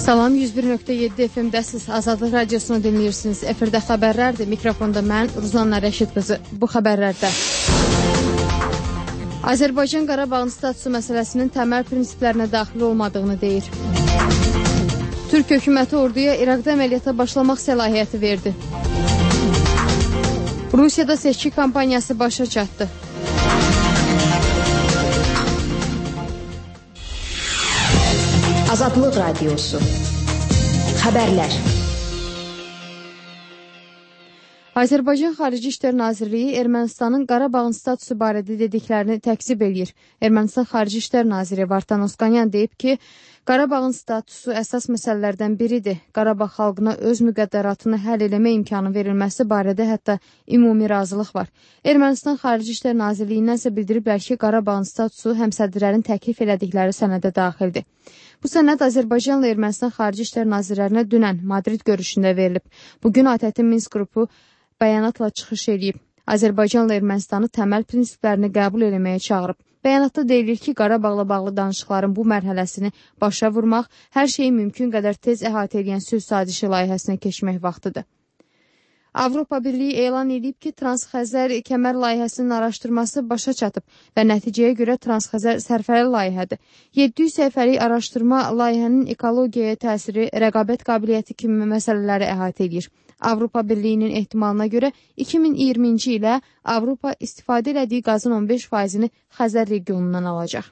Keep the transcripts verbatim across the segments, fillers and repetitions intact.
Salam, yüz bir nöqtə yeddi F M-dəsiz, Azadlıq Radiosunu dinləyirsiniz. Efirdə xəbərlərdir, mikrofonda mən, Ruzanna Rəşid qızı. Bu xəbərlərdə Azərbaycan Qarabağın statusu məsələsinin təməl prinsiplərinə daxil olmadığını deyir. Türk hökuməti orduya İraqda əməliyyata başlamaq səlahiyyəti verdi. Rusiyada seçki kampaniyası başa çatdı. Azadlıq Radiosu. Xəbərlər. Azərbaycan Xarici İşlər Nazirliyi Ermənistanın Qarabağın statusu barədə dediklərini təkzib eləyir. Ermənistan Xarici İşlər Naziri Vartan Osqanyan deyib ki, Qarabağın statusu əsas məsələlərdən biridir. Qarabağ xalqına öz müqəddəratını həll eləmə imkanı verilməsi barədə hətta ümumi razılıq var. Ermənistan Xarici İşlər Nazirliyindən isə bildiriblər ki, Qarabağın statusu həmsədrlərin təklif elədikləri sənədə daxildir. Bu sənəd Azərbaycanla Ermənistan Xarici İşlər Nazirlərinə dünən Madrid görüşündə verilib. Bugün A T T Minsk qrupu bəyanatla çıxış edib. Azərbaycanla Ermənistanı təməl prinsiplərini qəbul eləməyə çağırıb. Bəyanatda deyilir ki, Qarabağla bağlı danışıqların bu mərhələsini başa vurmaq, hər şeyi mümkün qədər tez əhatə edən sülh sazişi layihəsinə keçmək vaxtıdır. Avropa Birliyi elan edib ki, Transxəzər kəmər layihəsinin araşdırması başa çatıb və nəticəyə görə Transxəzər sərfəli layihədir. yeddi yüz səhifəlik araşdırma layihənin ekologiyaya təsiri, rəqabət qabiliyyəti kimi məsələləri əhatə edir. Avropa Birliyinin ehtimalına görə iki min iyirminci ilə Avropa istifadə elədiyi qazın on beş faizini Xəzər regionundan alacaq.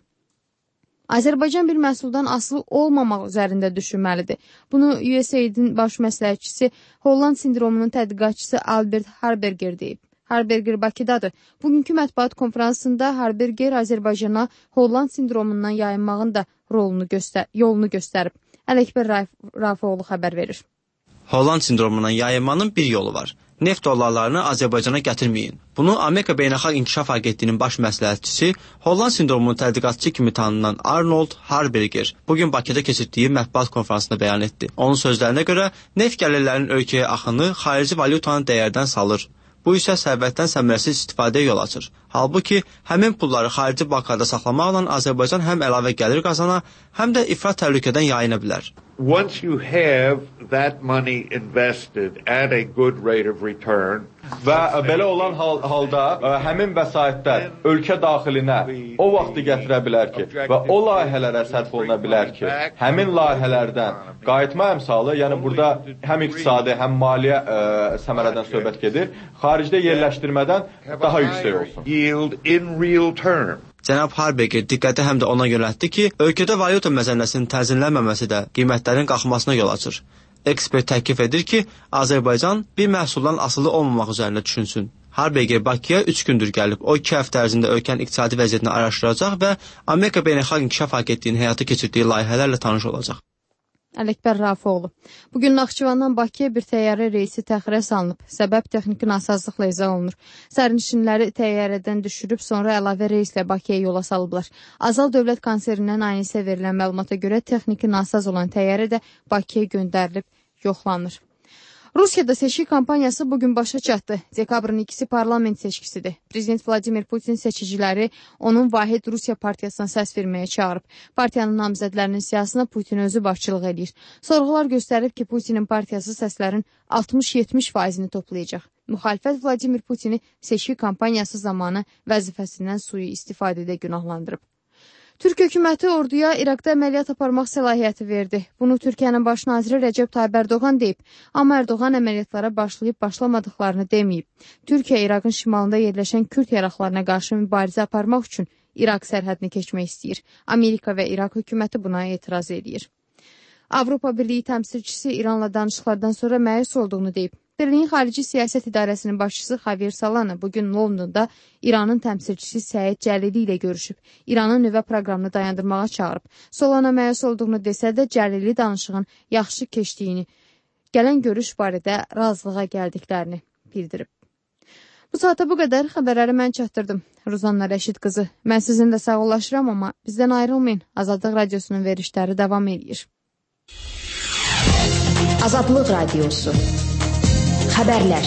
Azərbaycan bir məhsuldan asılı olmamaq üzərində düşünməlidir. Bunu U S A I D-in baş məsləhətçisi, Holland sindromunun tədqiqatçısı Albert Harberger deyib. Harberger Bakıdadır. Bugünkü mətbuat konferansında Harberger Azərbaycana Holland sindromundan yayınmağın da rolunu göstər yolunu göstərib. Ələkbər Rafifoğlu xəbər verir. Holland sindromundan yayınmanın bir yolu var. Neft dollarlarını Azərbaycana gətirməyin. Bunu Amerika Beynəlxalq İnkişaf Agentliyinin baş məsləhətçisi, Holland sindromunun tədqiqatçısı kimi tanınan Arnold Harberger bugün Bakıda keçirdiyi mətbuat konferansında bəyan etdi. Onun sözlərinə görə neft gəlirlərinin ölkəyə axını xarici valyutanın dəyərdən salır. Bu isə sərvətdən səmərəsiz istifadəyə yol açır. Halbuki həmin pulları xarici banklarda saxlamaqla Azərbaycan həm əlavə gəlir qazana, həm də ifrat təhlükədən yayına bilər. Once you have that money invested at a good rate of return, və belə olan hal, halda ə, həmin vəsaitlər ölkə daxilinə o vaxtı gətirə bilər ki, və o layihələrə sərf oluna bilər ki, həmin layihələrdən qayıtma əmsalı, yəni burada həm iqtisadi, həm maliyyə ə, səmərədən söhbət gedir, xaricdə yerləşdirmədən daha yüksək olsun. Yield in real terms. Cənab Harberger diqqəti həm də ona yönəltdi ki, ölkədə valyuta məzənnəsinin tənzimlənməməsi də qiymətlərin qalxmasına yol açır. Ekspert təklif edir ki, Azərbaycan bir məhsuldan asılı olmamaq üzərində düşünsün. Harberger Bakıya üç gündür gəlib, o iki həftə ərzində ölkənin iqtisadi vəziyyətini araşdıracaq və Amerika Beynəlxalq İnkişaf Agentliyinin həyata keçirdiyi layihələrlə tanış olacaq. Ələkbər Rafifoğlu. Bugün Naxçıvandan Bakıya bir təyyarə reysi təxirə salınıb. Səbəb texniki nasazlıqla izah olunur. Sərnişinləri təyyarədən düşürüb, sonra əlavə reyslə Bakıya yola salıblar. Azal Dövlət Konserindən Aynisə verilən məlumata görə texniki nasaz olan təyyarə də Bakıya göndərilib, yoxlanır. Rusiyada seçki kampaniyası bugün başa çatdı. Dekabrın ikisi parlament seçkisidir. Prezident Vladimir Putin seçiciləri onun Vahid Rusiya partiyasına səs verməyə çağırıb. Partiyanın namizədlərinin siyasına Putin özü başçılıq edir. Sorğular göstərib ki, Putinin partiyası səslərin altmış yetmiş faizini toplayacaq. Müxalifət Vladimir Putini seçki kampaniyası zamanı vəzifəsindən sui istifadədə günahlandırıb. Türk hökuməti orduya İraqda əməliyyat aparmaq səlahiyyəti verdi. Bunu Türkiyənin baş naziri Rəcəb Tayyib Ərdoğan deyib. Amma Ərdoğan əməliyyatlara başlayıb başlamadıqlarını deməyib. Türkiyə İraqın şimalında yerləşən Kürd yaraqlarına qarşı mübarizə aparmaq üçün İraq sərhədini keçmək istəyir. Amerika və İraq hökuməti buna etiraz edir. Avropa Birliyi təmsilçisi İranla danışıqlardan sonra məyus olduğunu deyib. Birliyin Xarici Siyasət İdarəsinin başçısı Xavier Solana bugün Londonda İranın təmsilçisi Səid Cəlili ilə görüşüb. İranın nüvə proqramını dayandırmağa çağırıb. Solana məyus olduğunu desə də Cəlili danışığın yaxşı keçdiyini, gələn görüş barədə razılığa gəldiklərini bildirib. Bu saata bu qədər xəbərləri mən çatdırdım. Ruzanna Rəşid qızı. Mən sizinlə sağollaşıram, amma bizdən ayrılmayın. Azadlıq Radiosunun verişləri davam edir. Azadlıq Radiosu. Xəbərlər.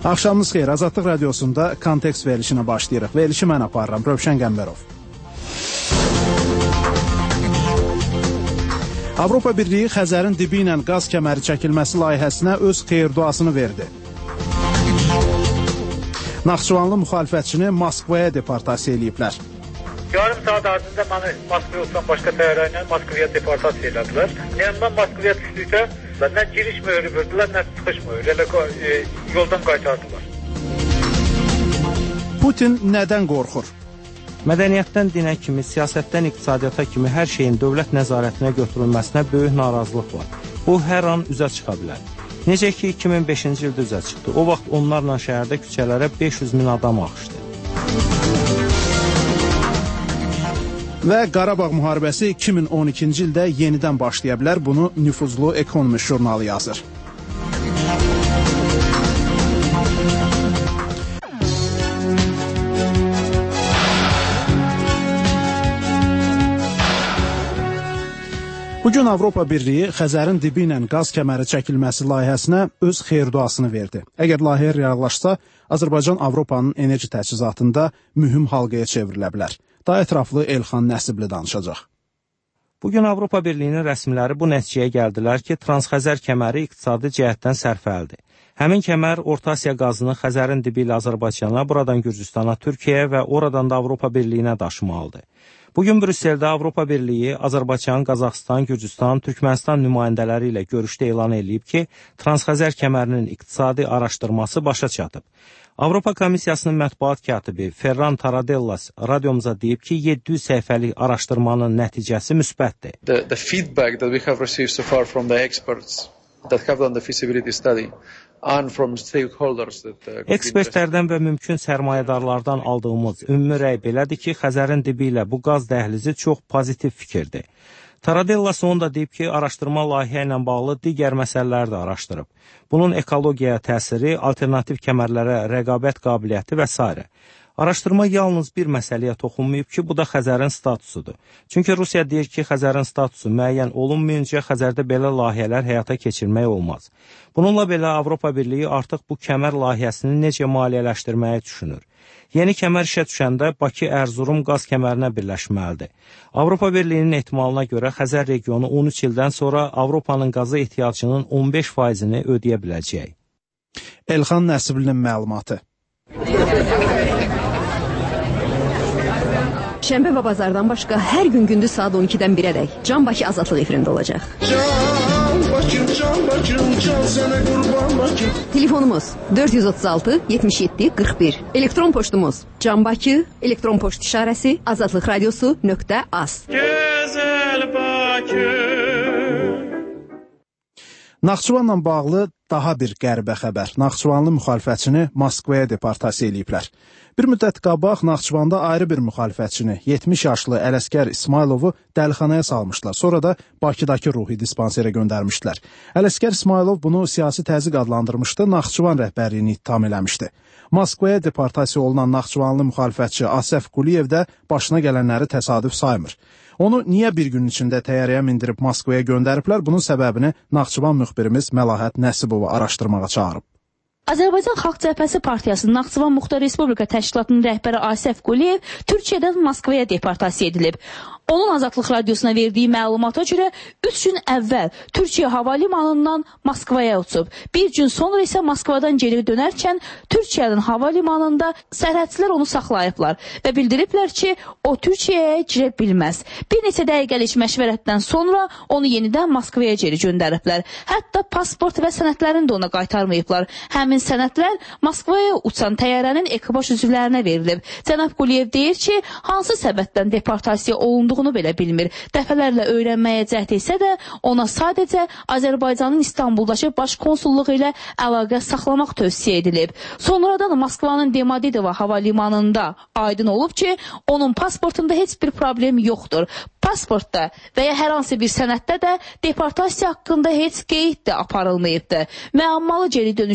Axşamınız xeyir. Azadlıq Radiosunda kontekst verilişinə başlayırıq. Verilişi mən aparıram. Rövşən Qəmbərov. Avropa Birliyi Xəzərin dibi ilə qaz kəməri çəkilməsi layihəsinə öz xeyir-duasını verdi. Naxçıvanlı müxalifətçini Moskvaya deportasiya eləyiblər. Yarım saat ardında beni Moskva yoldan başka təyyarəylə Moskvaya deportasiya elədilər. Yanımdan Moskvaya düşdükdə nə giriş mühürü verdiler, nə çıxış mühürü. Elə e, yoldan qaytardılar. Putin nədən qorxur? Mədəniyyətdən dinə kimi, siyasətdən iqtisadiyyata kimi hər şeyin dövlət nəzarətinə götürülməsinə böyük narazılıq var. Bu, hər an üzə çıxa bilər. Necə ki, iki min beşinci ildə üzə çıxdı. O vaxt onlarla şəhərdə küçələrə beş yüz min adam axışdı. Və Qarabağ müharibəsi iki min on ikinci ildə yenidən başlaya bilər. Bunu nüfuzlu Economist jurnalı yazır. Bugün Avropa Birliyi Xəzərin dibi ilə qaz kəməri çəkilməsi layihəsinə öz xeyir-duasını verdi. Əgər layihə reallaşsa, Azərbaycan Avropanın enerji təchizatında mühüm halqaya çevrilə bilər. Daha ətraflı Elxan Nəsibli danışacaq. Bugün Avropa Birliyinin rəsmiləri bu nəticəyə gəldilər ki, Transxəzər kəməri iqtisadi cəhətdən sərfəldir. Həmin kəmər Orta Asiya qazını Xəzərin dibi ilə Azərbaycana, buradan Gürcüstana, Türkiyəyə və oradan da Avropa Birliyinə daşımalıdır. Bugün Brüsseldə Avropa Birliyi Azərbaycan, Qazaxıstan, Gürcüstan, Türkmənistan nümayəndələri ilə görüşdə elan edib ki, Transxəzər kəmərinin iqtisadi araşdırması başa çatıb. Avropa Komissiyasının mətbuat katibi Ferran Taradellas radiomuza deyib ki, yeddi yüz səhifəlik araşdırmanın nəticəsi müsbətdir. The, the feedback that we have received so far from the experts that have done the feasibility study and from stakeholders that uh, Ekspertlərdən və mümkün sərmayədarlardan aldığımız ümumi rəy belədir ki, Xəzərin dibi ilə bu qaz dəhlizi çox pozitiv fikirdir. Taradellas onu da deyib ki, araşdırma layihə ilə bağlı digər məsələləri də araşdırıb. Bunun ekologiyaya təsiri, alternativ kəmərlərə rəqabət qabiliyyəti və s. Araşdırma yalnız bir məsələyə toxunmayıb ki, bu da Xəzərin statusudur. Çünki Rusiya deyir ki, Xəzərin statusu müəyyən olunmayınca Xəzərdə belə layihələr həyata keçirmək olmaz. Bununla belə Avropa Birliyi artıq bu kəmər layihəsini necə maliyyələşdirməyi düşünür. Yeni kəmər işə düşəndə Bakı-Ərzurum qaz kəmərinə birləşməlidir. Avropa Birliyinin ehtimalına görə Xəzər regionu on üç ildən sonra Avropanın qazı ehtiyacının on beş faizini ödəyə biləcək. Elxan Nəsiblinin məlumatı. Şənbə və bazardan başqa hər gün gündüz saat on ikidən birədək Can Bakı Azadlıq efirində olacaq. Can Bakım, Can Bakım, can sənə qurban Bakım. Telefonumuz dörd yüz otuz altı yetmiş yeddi qırx bir. Elektron poçtumuz Can Bakı, elektron poçt işarəsi azadlıq radiosu nöqtə az. Gözəl Bakı. Naxçıvanla bağlı daha bir qəribə xəbər. Naxçıvanlı müxalifətçini Moskvaya deportasiya eləyiblər. Bir müddət qabaq Naxçıvanda ayrı bir müxalifətçini, yetmiş yaşlı Ələsgər İsmayılovu dəlixanaya salmışlar. Sonra da Bakıdakı ruhi dispanserə göndərmişdilər. Ələsgər İsmayılov bunu siyasi təzyiq adlandırmışdı, Naxçıvan rəhbərliyini ittiham eləmişdi. Moskvaya deportasiya olunan Naxçıvanlı müxalifətçi Asəf Quliyev də başına gələnləri təsadüf saymır. Onu niyə bir gün içində təyyarəyə mindirib Moskvaya göndəriblər? Bunun səbəbini Naxçıvan müxbirimiz Məlahət Nəsibova araşdırmağa çağırıb. Azərbaycan Xalq Cəbhəsi Partiyasının Naxçıvan Muxtar Respublika Təşkilatının rəhbəri Asəf Quliyev Türkiyədən Moskvaya deportasiya edilib. Onun Azadlıq Radiosuna verdiyi məlumata görə üç gün əvvəl Türkiyə hava limanından Moskvaya uçub. Bir gün sonra isə Moskvadan geri dönərkən Türkiyənin hava limanında sərhədçilər onu saxlayıblar və bildiriblər ki, o Türkiyəyə girə bilməz. Bir neçə dəqiqəlik məşvərətdən sonra onu yenidən Moskvaya geri göndəriblər. Hətta pasport və sənədlərini də ona qaytarmayıblar. Həmin sənədlər Moskvaya uçan təyyarənin ekipaj üzvlərinə verilib. Cənab Quliyev deyir ki, hansı səbəbdən deportasiya olunduğunu belə bilmir. Dəfələrlə öyrənməyə cəhd etsə də ona sadəcə Azərbaycanın İstanbuldakı baş konsulluğu ilə əlaqə saxlamaq tövsiyə edilib. Sonradan Moskvanın Demodedova hava limanında aydın olub ki, onun pasportunda heç bir problem yoxdur. Pasportda və ya hər hansı bir sənəddə də deportasiya haqqında heç qeyd də aparılmayıbdır. Müəmmalı geri dönüşdən sonra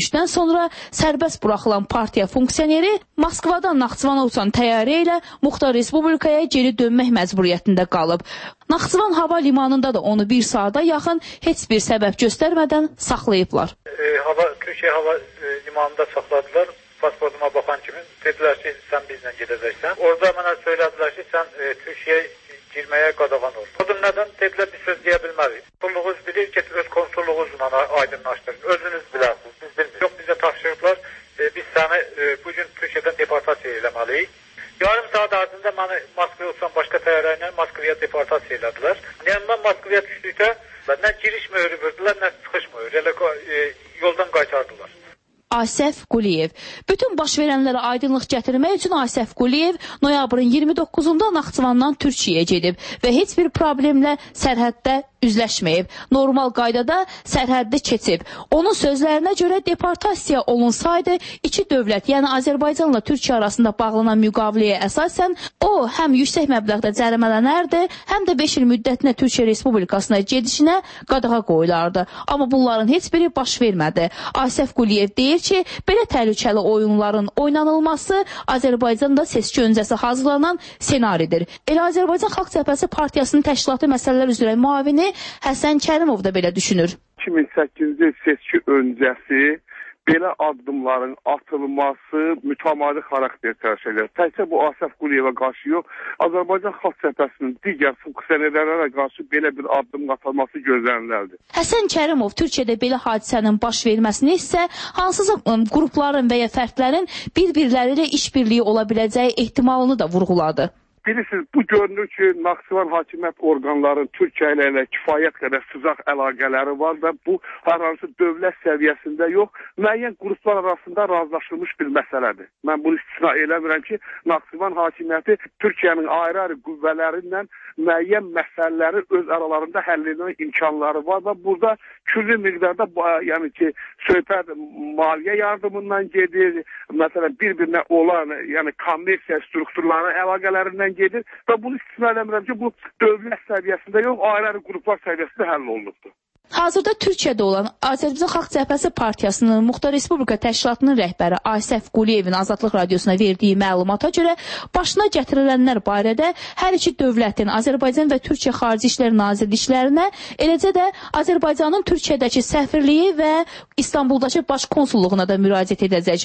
sonra sərbəst buraxılan partiya funksioneri Moskvadan Naxçıvana uçan təyyarə ilə Muxtar Respublikaya geri dönmək məcburiyyətində qalıb. Naxçıvan hava limanında da onu bir saata yaxın heç bir səbəb göstərmədən saxlayıblar. E, hava, Türkiye hava e, limanında saxladılar. Pasportuma baxan kimi dedilər ki, sən bizlə gedəcəksən. Orada mənə söylədilər ki, sən e, Türkiye'ye girməyə qadağan ol. Odun nədən? Dedilər, biz söz deyə bilmərik. Konsulluğunuz bilir, getir öz konsulluğunuzla aydınlaşdırın. Özünüz bilərsiniz, biz bilmirik. Yox, bizə tapşırıblar, e, biz səni e, bugün Türkiye'dən deportasiya eləməliyik. Yarım saat ardında məni Moskvaya uçan başqa təyyarə ilə Moskvaya deportasiya elədilər. Yəni mən Moskvaya düşdükdə nə giriş möhrü verdilər, nə çıxış möhrü. Elə e, yoldan qaytardılar. Asəf Quliyev. Bütün baş verənlərə aydınlıq gətirmək üçün Asəf Quliyev noyabrın iyirmi doqquzunda Naxçıvandan Türkiyəyə gedib və heç bir problemlə sərhəddə üzləşməyib. Normal qaydada sərhəddə keçib. Onun sözlərinə görə deportasiya olunsaydı, iki dövlət, yəni Azərbaycanla Türkiyə arasında bağlanan müqaviləyə əsasən o həm yüksək məbləğdə cərimələnərdi, həm də beş il müddətinə Türkiyə Respublikasına gedişinə qadağa qoyulardı. Amma bunların heç biri baş vermədi. Asəf Quliyev deyir ki, belə təhlükəli oyunların oynanılması Azərbaycanda seçki öncəsi hazırlanan senaridir. Elə Azərbaycan Xalq Cəbhəsi Partiyasının təşkilatı məsələlər üzrə müavini Həsən Kərimov da belə düşünür. iki min səkkizinci il seçki öncəsi belə addımların atılması mütəmadi xarakter təşkil edir. Təkcə bu Asəf Quliyevə qarşı yox, Azərbaycan Xalq Cəbhəsinin digər funksionerlərə qarşı belə bir addım atılması gözlənilirdi. Həsən Kərimov Türkiyədə belə hadisənin baş verməsini isə hansısa qrupların və ya fərdlərin bir-birləri ilə işbirliyi ola biləcəyi ehtimalını da vurğuladı. Bilirsiniz, bu görünür ki, Naxçıvan hakimiyyət orqanlarının Türkiyə ilə kifayət qədər sıcaq əlaqələri var və bu hər hansı dövlət səviyyəsində yox, müəyyən qruplar arasında razılaşılmış bir məsələdir. Mən bunu istisna eləmirəm ki, Naxçıvan hakimiyyəti Türkiyənin ayrı-ayrı qüvvələrindən müəyyən məsələləri öz aralarında həll etmə imkanları var və burada külli miqdarda, yəni ki, söhbət maliyyə yardımından gedir, məsələn, bir-birinə olan, yəni kommersiya strukturlarının əlaqələrindən gedir və bunu istisna eləmirəm ki, bu dövlət səviyyəsində yox, ayrı-ayrı qruplar səviyyəsində həll olunubdur. Hazırda Türkiyədə olan Azərbaycan Xalq Cəbhəsi Partiyasının Muxtar Respublika Təşkilatının rəhbəri Asəf Quliyevin Azadlıq Radiosuna verdiyi məlumata görə başına gətirilənlər barədə hər iki dövlətin Azərbaycan və Türkiyə Xarici İşlər Nazirliklərinə, eləcə də Azərbaycanın Türkiyədəki səfirliyi və İstanbuldakı baş konsulluğuna da müraciət edəcək.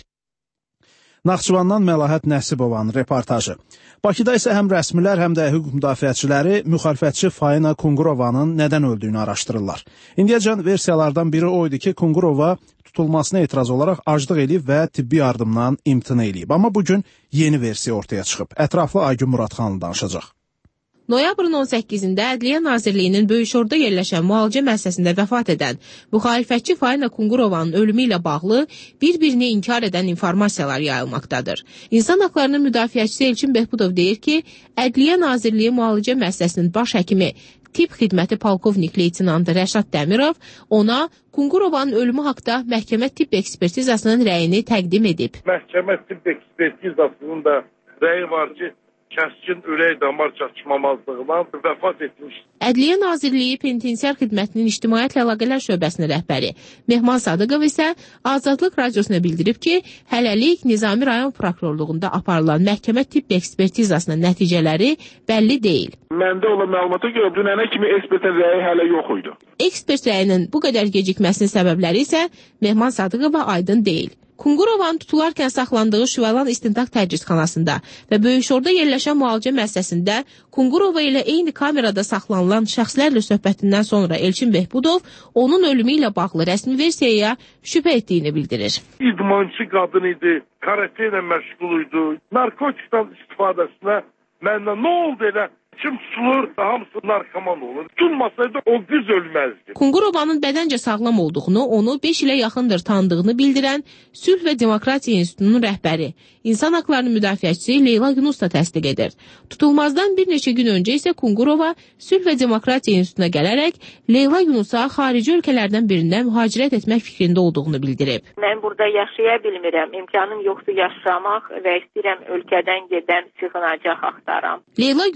Naxçıvandan Məlahət Nəsibovanın reportajı. Bakıda isə həm rəsmilər, həm də hüquq müdafiəçiləri müxalifətçi Faina Kungurovanın nədən öldüyünü araşdırırlar. İndiyəcən versiyalardan biri o idi ki, Kungurova tutulmasına etiraz olaraq aclıq eləyib və tibbi yardımdan imtina eləyib. Amma bugün yeni versiya ortaya çıxıb. Ətraflı Aygün Muradxanlı danışacaq. Noyabrın on səkkizində Ədliyyə Nazirliyinin Böyükşorda yerləşən müalicə müəssisəsində vəfat edən müxalifətçi Faina Kungurovanın ölümü ilə bağlı bir-birini inkar edən informasiyalar yayılmaqdadır. İnsan haqlarının müdafiəçisi Elçin Behbudov deyir ki, Ədliyyə Nazirliyi müalicə müəssisəsinin baş həkimi tibb xidməti polkovnik leytenantı Rəşad Dəmirov ona Kungurovanın ölümü haqda məhkəmə tibb ekspertizasının rəyini təqdim edib. Məhkəmə tibb ekspertizasının da rəyi var ki, kəskin ürək damar çatışmamazlığından vəfat etmiş. Ədliyyə Nazirliyi Penitensiar Xidmətinin İctimaiyyətlə Əlaqələr şöbəsinin rəhbəri Mehman Sadıqov isə Azadlıq Radiosuna bildirib ki, hələlik Nizami rayon prokurorluğunda aparılan məhkəmə tibb ekspertizasının nəticələri bəlli deyil. Məndə olan məlumata görə dünənə kimi ekspertin rəyi hələ yox idi. Ekspert rəyinin bu qədər gecikməsinin səbəbləri isə Mehman Sadıqova aydın deyil. Kungurovanın tutularkən saxlandığı Şüvəlan İstintaq Təcridxanasında və Böyükşorda yerləşən müalicə müəssisəsində Kungurova ilə eyni kamerada saxlanılan şəxslərlə söhbətindən sonra Elçin Behbudov onun ölümü ilə bağlı rəsmi versiyaya şübhə etdiyini bildirir. İdmançı qadın idi, karate ilə məşğul idi, narkotikdən istifadəsinə məndən nə oldu elə? Kim tutulur, hamısı narkoman olur. Tutulmasaydı o qız ölməzdi. Kungurovanın bədəncə sağlam olduğunu, onu beş ilə yaxındır tanıdığını bildirən Sülh və Demokratiya İnstitutunun rəhbəri, İnsan haqlarının müdafiəçisi Leyla Yunus da təsdiq edir. Tutulmazdan bir neçə gün öncə isə Kungurova Sülh və Demokratiya İnstitutuna gələrək Leyla Yunusa xarici ölkələrdən birində mühacirət etmək fikrində olduğunu bildirib. Mən burada yaşaya bilmirəm, imkanım yoxdur yaşamaq və istəyirəm ölkədən gedən sığınacaq axtaram. Leyla Yunus Kungurova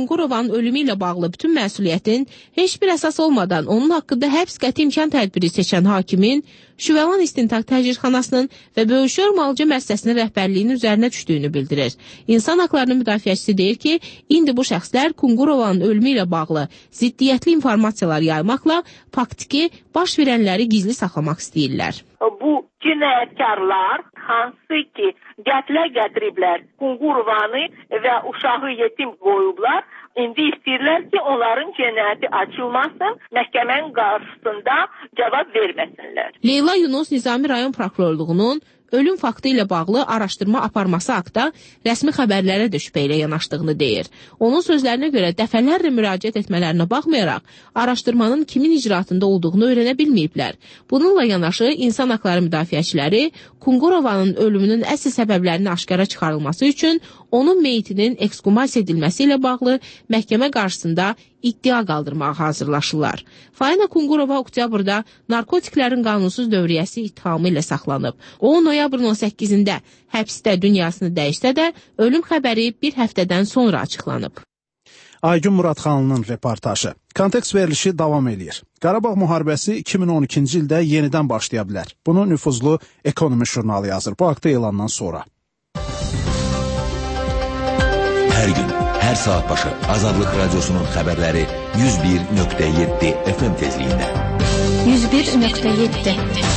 Kungurovanın ölümü ilə bağlı bütün məsuliyyətin heç bir əsas olmadan onun haqqında həbs qəti imkan tədbiri seçən hakimin Şüvəlan İstintaq Təcridxanasının və Böyükşehir Müalicə Müəssisəsinin rəhbərliyinin üzərinə düşdüyünü bildirir. İnsan haqlarının müdafiəçisi deyir ki, indi bu şəxslər Kungurovanın ölümü ilə bağlı ziddiyyətli informasiyalar yaymaqla faktiki baş verənləri gizli saxlamaq istəyirlər. Bu cinayətkarlar hansı ki qətlə gətiriblər Kungurovanı və uşağı yetim qoyublar, indi istəyirlər ki, onların cinayəti açılmasın, məhkəmənin qarşısında cavab verməsinlər. Leyla Yunus Nizami rayon prokurorluğunun ölüm faktı ilə bağlı araşdırma aparması haqda rəsmi xəbərlərə də şübhə ilə yanaşdığını deyir. Onun sözlərinə görə dəfələrlə müraciət etmələrinə baxmayaraq, araşdırmanın kimin icraatında olduğunu öyrənə bilməyiblər. Bununla yanaşı, insan haqları müdafiəçiləri Kungurovanın ölümünün əsl səbəblərinin aşkara çıxarılması üçün onun meyitinin ekshumasiya edilməsi ilə bağlı məhkəmə qarşısında iddia qaldırmağa hazırlaşırlar. Faina Kungurova oktyabrda narkotiklərin qanunsuz dövriyyəsi ittihamı ilə saxlanıb. O, noyabrın on səkkizində həbsdə dünyasını dəyişsə də, ölüm xəbəri bir həftədən sonra açıqlanıb. Aygün Muradxanlının reportajı. Kontekst verilişi davam edir. Qarabağ müharibəsi iki min on ikinci ildə yenidən başlaya bilər. Bunu nüfuzlu Ekonomi jurnalı yazır. Bu haqda elandan sonra. Hər gün, hər saat başı Azadlıq Radiosunun xəbərləri yüz bir nöqtə yeddi F M tezliyində. yüz bir nöqtə yeddi.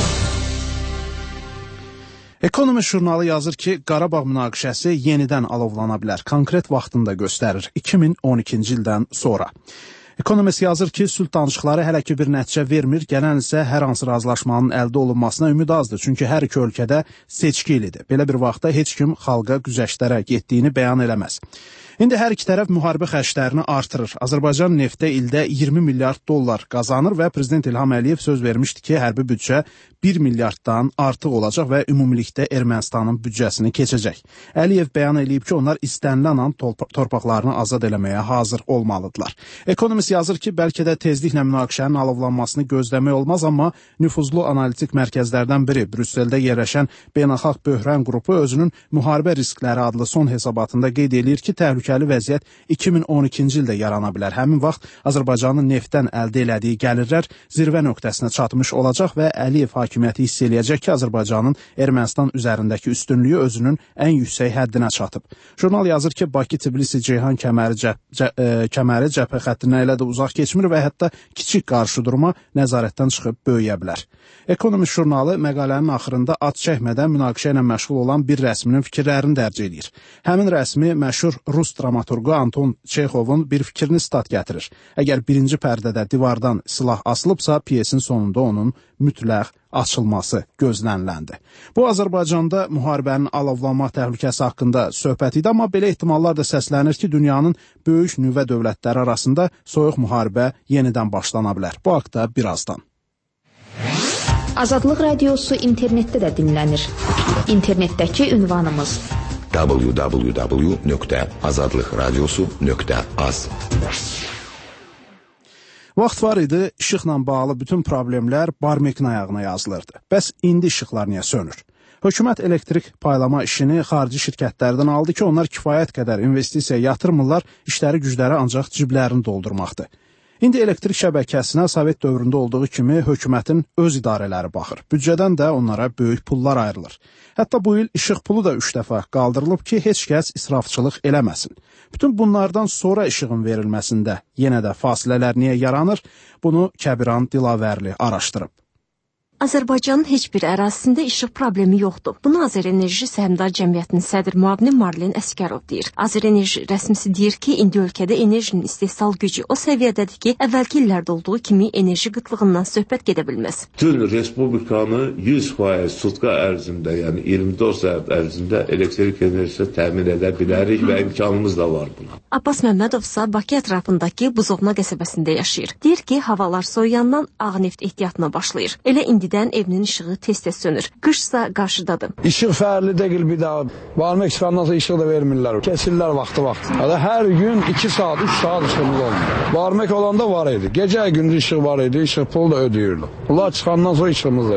Ekonomi jurnalı yazır ki, Qarabağ münaqişəsi yenidən alovlana bilər. Konkret vaxtını da göstərir. iki min on ikinci ildən sonra. Ekonomist yazır ki, sülh danışıqları hələ ki bir nəticə vermir, gələn isə hər hansı razılaşmanın əldə olunmasına ümid azdır. Çünki hər iki ölkədə seçki ilidir. Belə bir vaxtda heç kim xalqa güzəştlərə getdiyini bəyan eləməz. İndi hər iki tərəf müharibə xərclərini artırır. Azərbaycan neftə ildə iyirmi milyard dollar qazanır və Prezident İlham Əliyev söz vermişdi ki, hərbi büdcə bir milyarddan artıq olacaq və ümumilikdə Ermənistanın büdcəsini keçəcək. Əliyev bəyan edib ki, onlar istənilən an torpaqlarını azad eləməyə hazır olmalıdırlar. Ekonomist yazır ki, bəlkə də tezliklə münaqişənin alovlanmasını gözləmək olmaz, amma nüfuzlu analitik mərkəzlərdən biri Brüsseldə yerləşən Beynəlxalq Böhran qrupu özünün müharibə riskləri adlı son hesabatında qeyd edir ki, təhlükəli vəziyyət iki min on ikinci ildə yarana bilər. Həmin vaxt Azərbaycanın neftdən əldə elədiyi gəlirlər zirvə nöqtəsinə çatmış olacaq və Əliyev hakimiyyəti hiss eləyəcək ki, Azərbaycanın Ermənistan üzərindəki üstünlüyü özünün ən yüksək həddinə çatıb. Jurnal yazır ki, Bakı-Tbilisi-Ceyhan kəməri, cəb, cə, ə, kəməri cəbhə xəttinə elə də uzaq keçmir və hətta kiçik qarşıdurma nəzarətdən çıxıb böyüyə bilər. Ekonomi jurnalı məqalənin axırında ad çəkmədən münaqişə ilə məşğul olan bir rəsminin fikirlərini dərc edir. Həmin rəsmi məşhur Rus dramaturqu Anton Çexovun bir fikrini stat gətirir. Əgər birinci pərdədə divardan silah asılıbsa, pyesin sonunda onun mütləq açılması gözləniləndir. Bu, Azərbaycanda müharibənin alovlanma təhlükəsi haqqında söhbət idi, amma belə ehtimallar da səslənir ki, dünyanın böyük nüvə dövlətləri arasında soyuq müharibə yenidən başlana bilər. Bu haqda birazdan. Azadlıq Radiosu internetdə də dinlənir. İnternetdəki ünvanımız w w w nöqtə azadlıq radiosu nöqtə az. Vaxt var idi, işıqla bağlı bütün problemlər barmekin ayağına yazılırdı. Bəs indi işıqlar niyə sönür? Hökumət elektrik paylama işini xarici şirkətlərdən aldı ki, onlar kifayət qədər investisiya yatırmırlar, işləri gücləri ancaq ciblərini doldurmaqdır. İndi elektrik şəbəkəsinə Sovet dövründə olduğu kimi hökumətin öz idarələri baxır. Büdcədən də onlara böyük pullar ayrılır. Hətta bu il işıq pulu da üç dəfə qaldırılıb ki, heç kəs israfçılıq eləməsin. Bütün bunlardan sonra işığın verilməsində yenə də fasilələr niyə yaranır? Bunu Kəbiran Dilavərli araşdırıb. Azərbaycanın heç bir ərazisində işıq problemi yoxdur. Bunu Azərenerji Səhmdar Cəmiyyətinin sədr müavini Marlen Əskərov deyir. Azərenerji rəsmisi deyir ki, indi ölkədə enerjinin istehsal gücü o səviyyədədir ki, əvvəlki illərdə olduğu kimi enerji qıtlığından söhbət gedə bilməz. Bütün respublikanı yüz faiz sutka ərzində, yəni iyirmi dörd saat ərzində elektrik enerjisi təmin edə bilərik və imkanımız da var buna. Abbas Məmmədovsa Bakı ətrafındakı Buzovna qəsəbəsində yaşayır. Deyir ki, havalar soyuyandan ağ neft ehtiyatına başlayır. Elə indidən evinin işığı tez-tez sönür. Qışsa qarşıdadır. İşıq fərli deyil bir daha. Barmaq çıxandan sonra işıq da vermirlər. Kəsirlər vaxtı-vaxtı. Hər gün iki saat, üç saat işığımız olmuyor. Barmaq olanda var idi. Gecə gündüz işıq var idi. İşıq pulu da ödəyirdi. Bunlar çıxandan sonra işığımız da yox.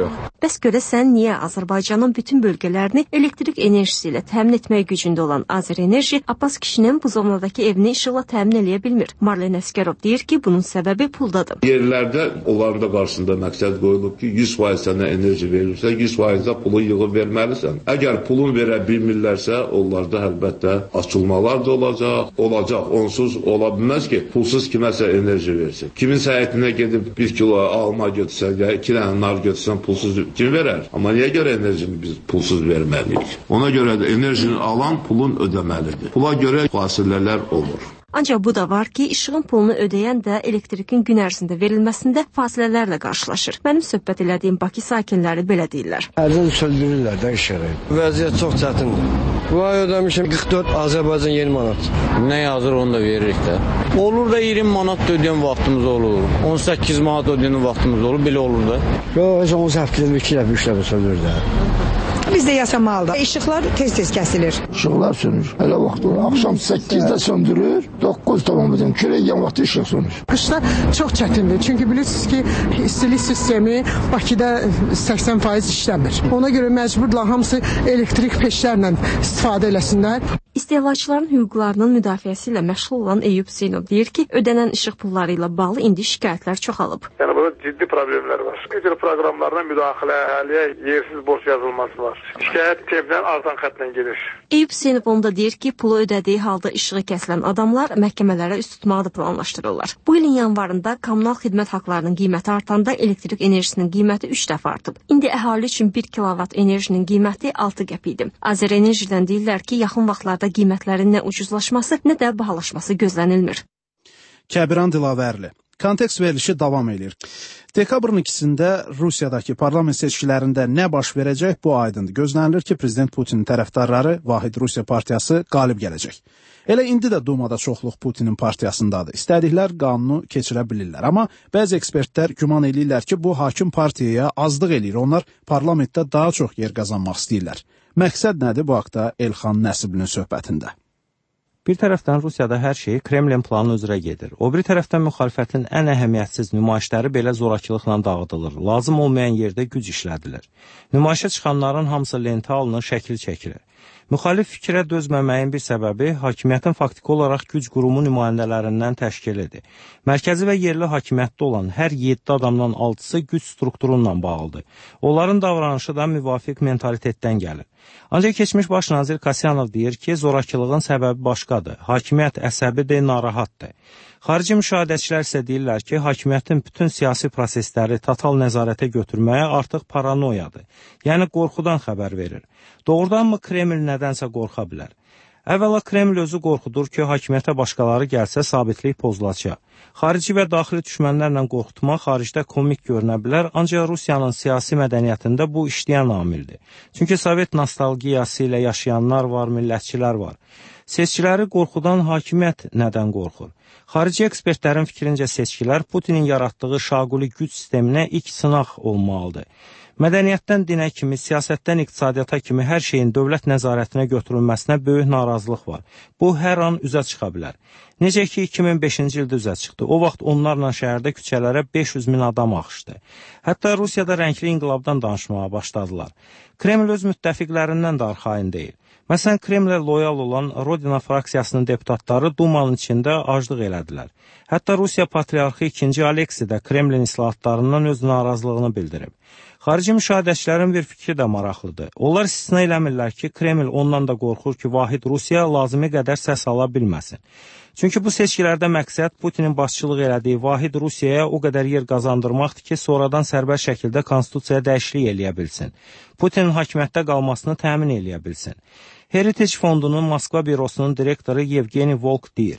Bəs görəsən niyə Azərbaycanın bütün bölgələrini elektrik enerjisi ilə təmin etmək gücündə olan Azərenerji Abbas kişinin bu zonadakı evini işıqla təmin eləyə bilmir? Marlen Əsgərov deyir ki, bunun səbəbi puldadır. Yerlərdə onların da qarşısında məqsəd qoyulub ki, yüz faiz sənə enerji verirsə, yüz faizdə pulu yığıb verməlisən. Əgər pulun verə bilmirlərsə, onlarda əlbəttə açılmalar da olacaq, olacaq. Onsuz ola bilməz ki, pulsuz kiməsə enerji versin. Kimin səhətinə gedib bir kilo alma götürsən, ya iki dənə nar götürsən pulsuz kim verər? Amma niyə görə enerjini biz pulsuz verməliyik? Ona görə də enerjini alan pulun ödəməlidir. Pula görə fasilələr olur. Ancaq bu da var ki, işığın pulunu ödəyən də elektrikin gün ərzində verilməsində fasilələrlə qarşılaşır. Mənim söhbət elədiyim Bakı sakinləri belə deyirlər. Hərdən söndürürlər də işığı. Vəziyyət çox çətindir. Bu ay ödəmişim qırx dörd Azərbaycan iyirmi manat. Nə yazır onu da veririk də. Olur da iyirmi manat ödəyən vaxtımız olur. on səkkiz manat ödəyən vaxtımız olur, belə olur da. Yox, on səkkizdə iki dəfə, üç dəfə söndürür də. Bizdə yaşamalıdır. İşıqlar tez-tez kəsilir. İşıqlar sönür. Elə vaxt olur. Axşam səkkizdə söndürür, doqquz tamam edən kürəyən vaxt işıq sönür. Qışda çox çətindir. Çünki bilirsiniz ki, istilik sistemi Bakıda səksən faiz işləmir. Ona görə məcburlar hamısı elektrik peşlərlə istifadə eləsinlər. İstehlakçıların hüquqlarının müdafiəsi ilə məşğul olan Eyüp Hüseynov deyir ki, ödənən işıq pulları ilə bağlı indi şikayətlər çoxalıb. Yəni burada ciddi problemlər var. Güclü proqramlarına müdaxilə, əhaliyə yersiz borc yazılması var. Şikayət tempdən artan xəttlə gedir. Eyüp Hüseynov onu da deyir ki, pulu ödədiyi halda işığı kəsilən adamlar məhkəmələrə üst tutmağı da planlaşdırırlar. Bu ilin yanvarında kommunal xidmət haqlarının qiyməti artanda elektrik enerjisinin qiyməti üç dəfə artıb. İndi əhali üçün bir kilovat enerjinin qiyməti altı qəpik idi. Azərenerjidən deyirlər ki, yaxın vaxtlarda qiymətlərin nə ucuzlaşması, nə də bahalaşması gözlənilmir. Kəbiran Dilavərli. Kontekst verilişi davam edir. Dekabrın ikisində Rusiyadakı parlament seçkilərində nə baş verəcək bu aydındır. Gözlənilir ki, Prezident Putinin tərəfdarları Vahid Rusiya partiyası qalib gələcək. Elə indi də Dumada çoxluq Putinin partiyasındadır. İstədiklər qanunu keçirə bilirlər. Amma bəzi ekspertlər güman edirlər ki, bu hakim partiyaya azlıq eləyir. Onlar parlamentdə daha çox yer qazanmaq istəyirlər. Məqsəd nədir bu haqda Elxan Nəsiblinin söhbətində? Bir tərəfdən Rusiyada hər şey Kremlin planı üzrə gedir. O bir tərəfdən müxalifətin ən əhəmiyyətsiz nümayişləri belə zorakılıqla dağıdılır. Lazım olmayan yerdə güc işlədilir. Nümayişə çıxanların hamısı lentə alınır, şəkil çəkilir. Müxalif fikrə dözməməyin bir səbəbi hakimiyyətin faktiki olaraq güc qurumu nümayəndələrindən təşkil edir. Mərkəzi və yerli hakimiyyətdə olan hər yeddi adamdan altısı güc strukturundan bağlıdır. Onların davranışı da müvafiq mentalitetdən gəlir. Ancaq keçmiş baş nazir Kasyanov deyir ki, zorakılığın səbəbi başqadır. Hakimiyyət əsəbidir, narahatdır. Xarici müşahidəçilər isə deyirlər ki, hakimiyyətin bütün siyasi prosesləri total nəzarətə götürməyə artıq paranoyadır. Yəni qorxudan xəbər verir. Doğrudanmı Kreml nədənsə qorxa bilər? Əvvəla Kreml özü qorxudur ki, hakimiyyətə başqaları gəlsə sabitlik pozulacaq. Xarici və daxili düşmənlərlə qorxutmaq xaricdə komik görünə bilər, ancaq Rusiyanın siyasi mədəniyyətində bu işləyən amildir. Çünki Sovet nostalgiyası ilə yaşayanlar var, millətçilər var. Seçkiləri qorxudan hakimiyyət nədən qorxur? Xarici ekspertlərin fikrincə seçkilər Putinin yaratdığı şaquli güc sisteminə ilk sınaq olmalıdır. Mədəniyyətdən dinə kimi, siyasətdən iqtisadiyyata kimi hər şeyin dövlət nəzarətinə götürülməsinə böyük narazılıq var. Bu, hər an üzə çıxa bilər. Necə ki, iki min beşinci ildə üzə çıxdı. O vaxt onlarla şəhərdə küçələrə beş yüz min adam axışdı. Hətta Rusiyada rəngli inqilabdan danışmağa başladılar. Kreml öz müttəfiqlərindən də arxayın deyil. Məsələn, Kremlə loyal olan Rodina fraksiyasının deputatları Dumanın içində aclıq elədilər. Hətta Rusiya patriarxı ikinci Aleksi də Kremlin islahatlarından öz narazılığını bildirib. Xarici müşahidəçilərin bir fikri də maraqlıdır. Onlar istisna eləmirlər ki, Kreml ondan da qorxur ki, Vahid Rusiya lazımi qədər səs ala bilməsin. Çünki bu seçkilərdə məqsəd Putinin başçılıq elədiyi Vahid Rusiyaya o qədər yer qazandırmaqdır ki, sonradan sərbəst şəkildə konstitusiyaya dəyişiklik eləyə bilsin. Putinin hakimiyyətdə qalmasını təmin eləyə bilsin. Heritage Fondunun Moskva bürosunun direktoru Yevgeni Volk deyir.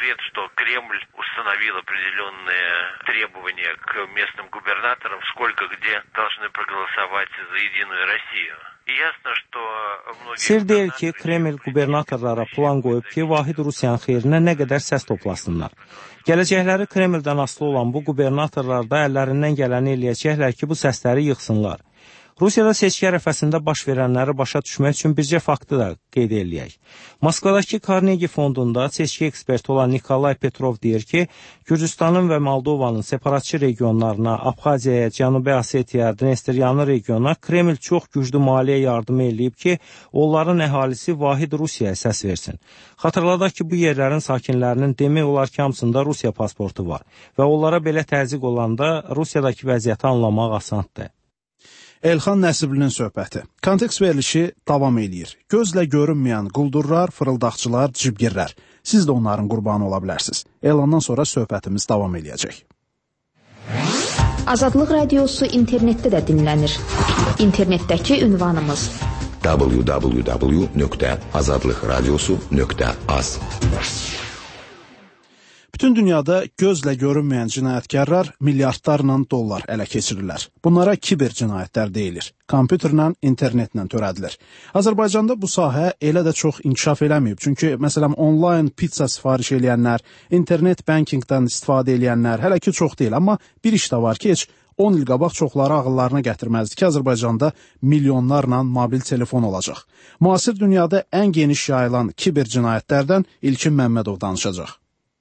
Кремль установил определенные требования к местным губернаторам, сколько где должны проголосовать за Единую Россию. Sir deyil ki, Kreml qubernatorlara plan qoyub ki, Vahid Rusiyanın xeyrinə nə qədər səs toplasınlar. Gələcəkləri Kremldən asılı olan bu qubernatorlar da əllərindən gələni eləyəcəklər ki, bu səsləri yıxsınlar. Rusiyada seçki ərəfəsində baş verənləri başa düşmək üçün bircə faktı da qeyd eləyək. Moskvadakı Carnegie fondunda seçki eksperti olan Nikolay Petrov deyir ki, Gürcüstanın və Moldovanın separatçı regionlarına, Abxaziyaya, Cənubi Osetiyaya, Dnestryanı regionuna Kreml çox güclü maliyyə yardımı eləyib ki, onların əhalisi vahid Rusiyaya səs versin. Xatırladaq ki, bu yerlərin sakinlərinin demək olar ki, hamısında Rusiya pasportu var və onlara belə təzyiq olanda Rusiyadakı vəziyyəti anlamaq asandır. Elxan Nəsiblinin söhbəti. Kontekst verilişi davam eləyir. Gözlə görünməyən quldurlar, fırıldaqçılar, cibgirlər. Siz də onların qurbanı ola bilərsiniz. Elandan sonra söhbətimiz davam eləyəcək. Azadlıq Radiosu internetdə də dinlənir. İnternetdəki ünvanımız w w w nöqtə azadlıq radiosu nöqtə az. Bütün dünyada gözlə görünməyən cinayətkarlar milyardlarla dollar ələ keçirirlər. Bunlara kiber cinayətlər deyilir. Kompüterlə, internetlə törədilir. Azərbaycanda bu sahə elə də çox inkişaf eləməyib. Çünki, məsələn, onlayn pizza sifariş eləyənlər, internet bankingdən istifadə eləyənlər hələ ki çox deyil. Amma bir iş də var ki, heç on il qabaq çoxları ağıllarına gətirməzdi ki, Azərbaycanda milyonlarla mobil telefon olacaq. Müasir dünyada ən geniş yayılan kiber cinayətlərdən İlkin Məmmədov danışacaq.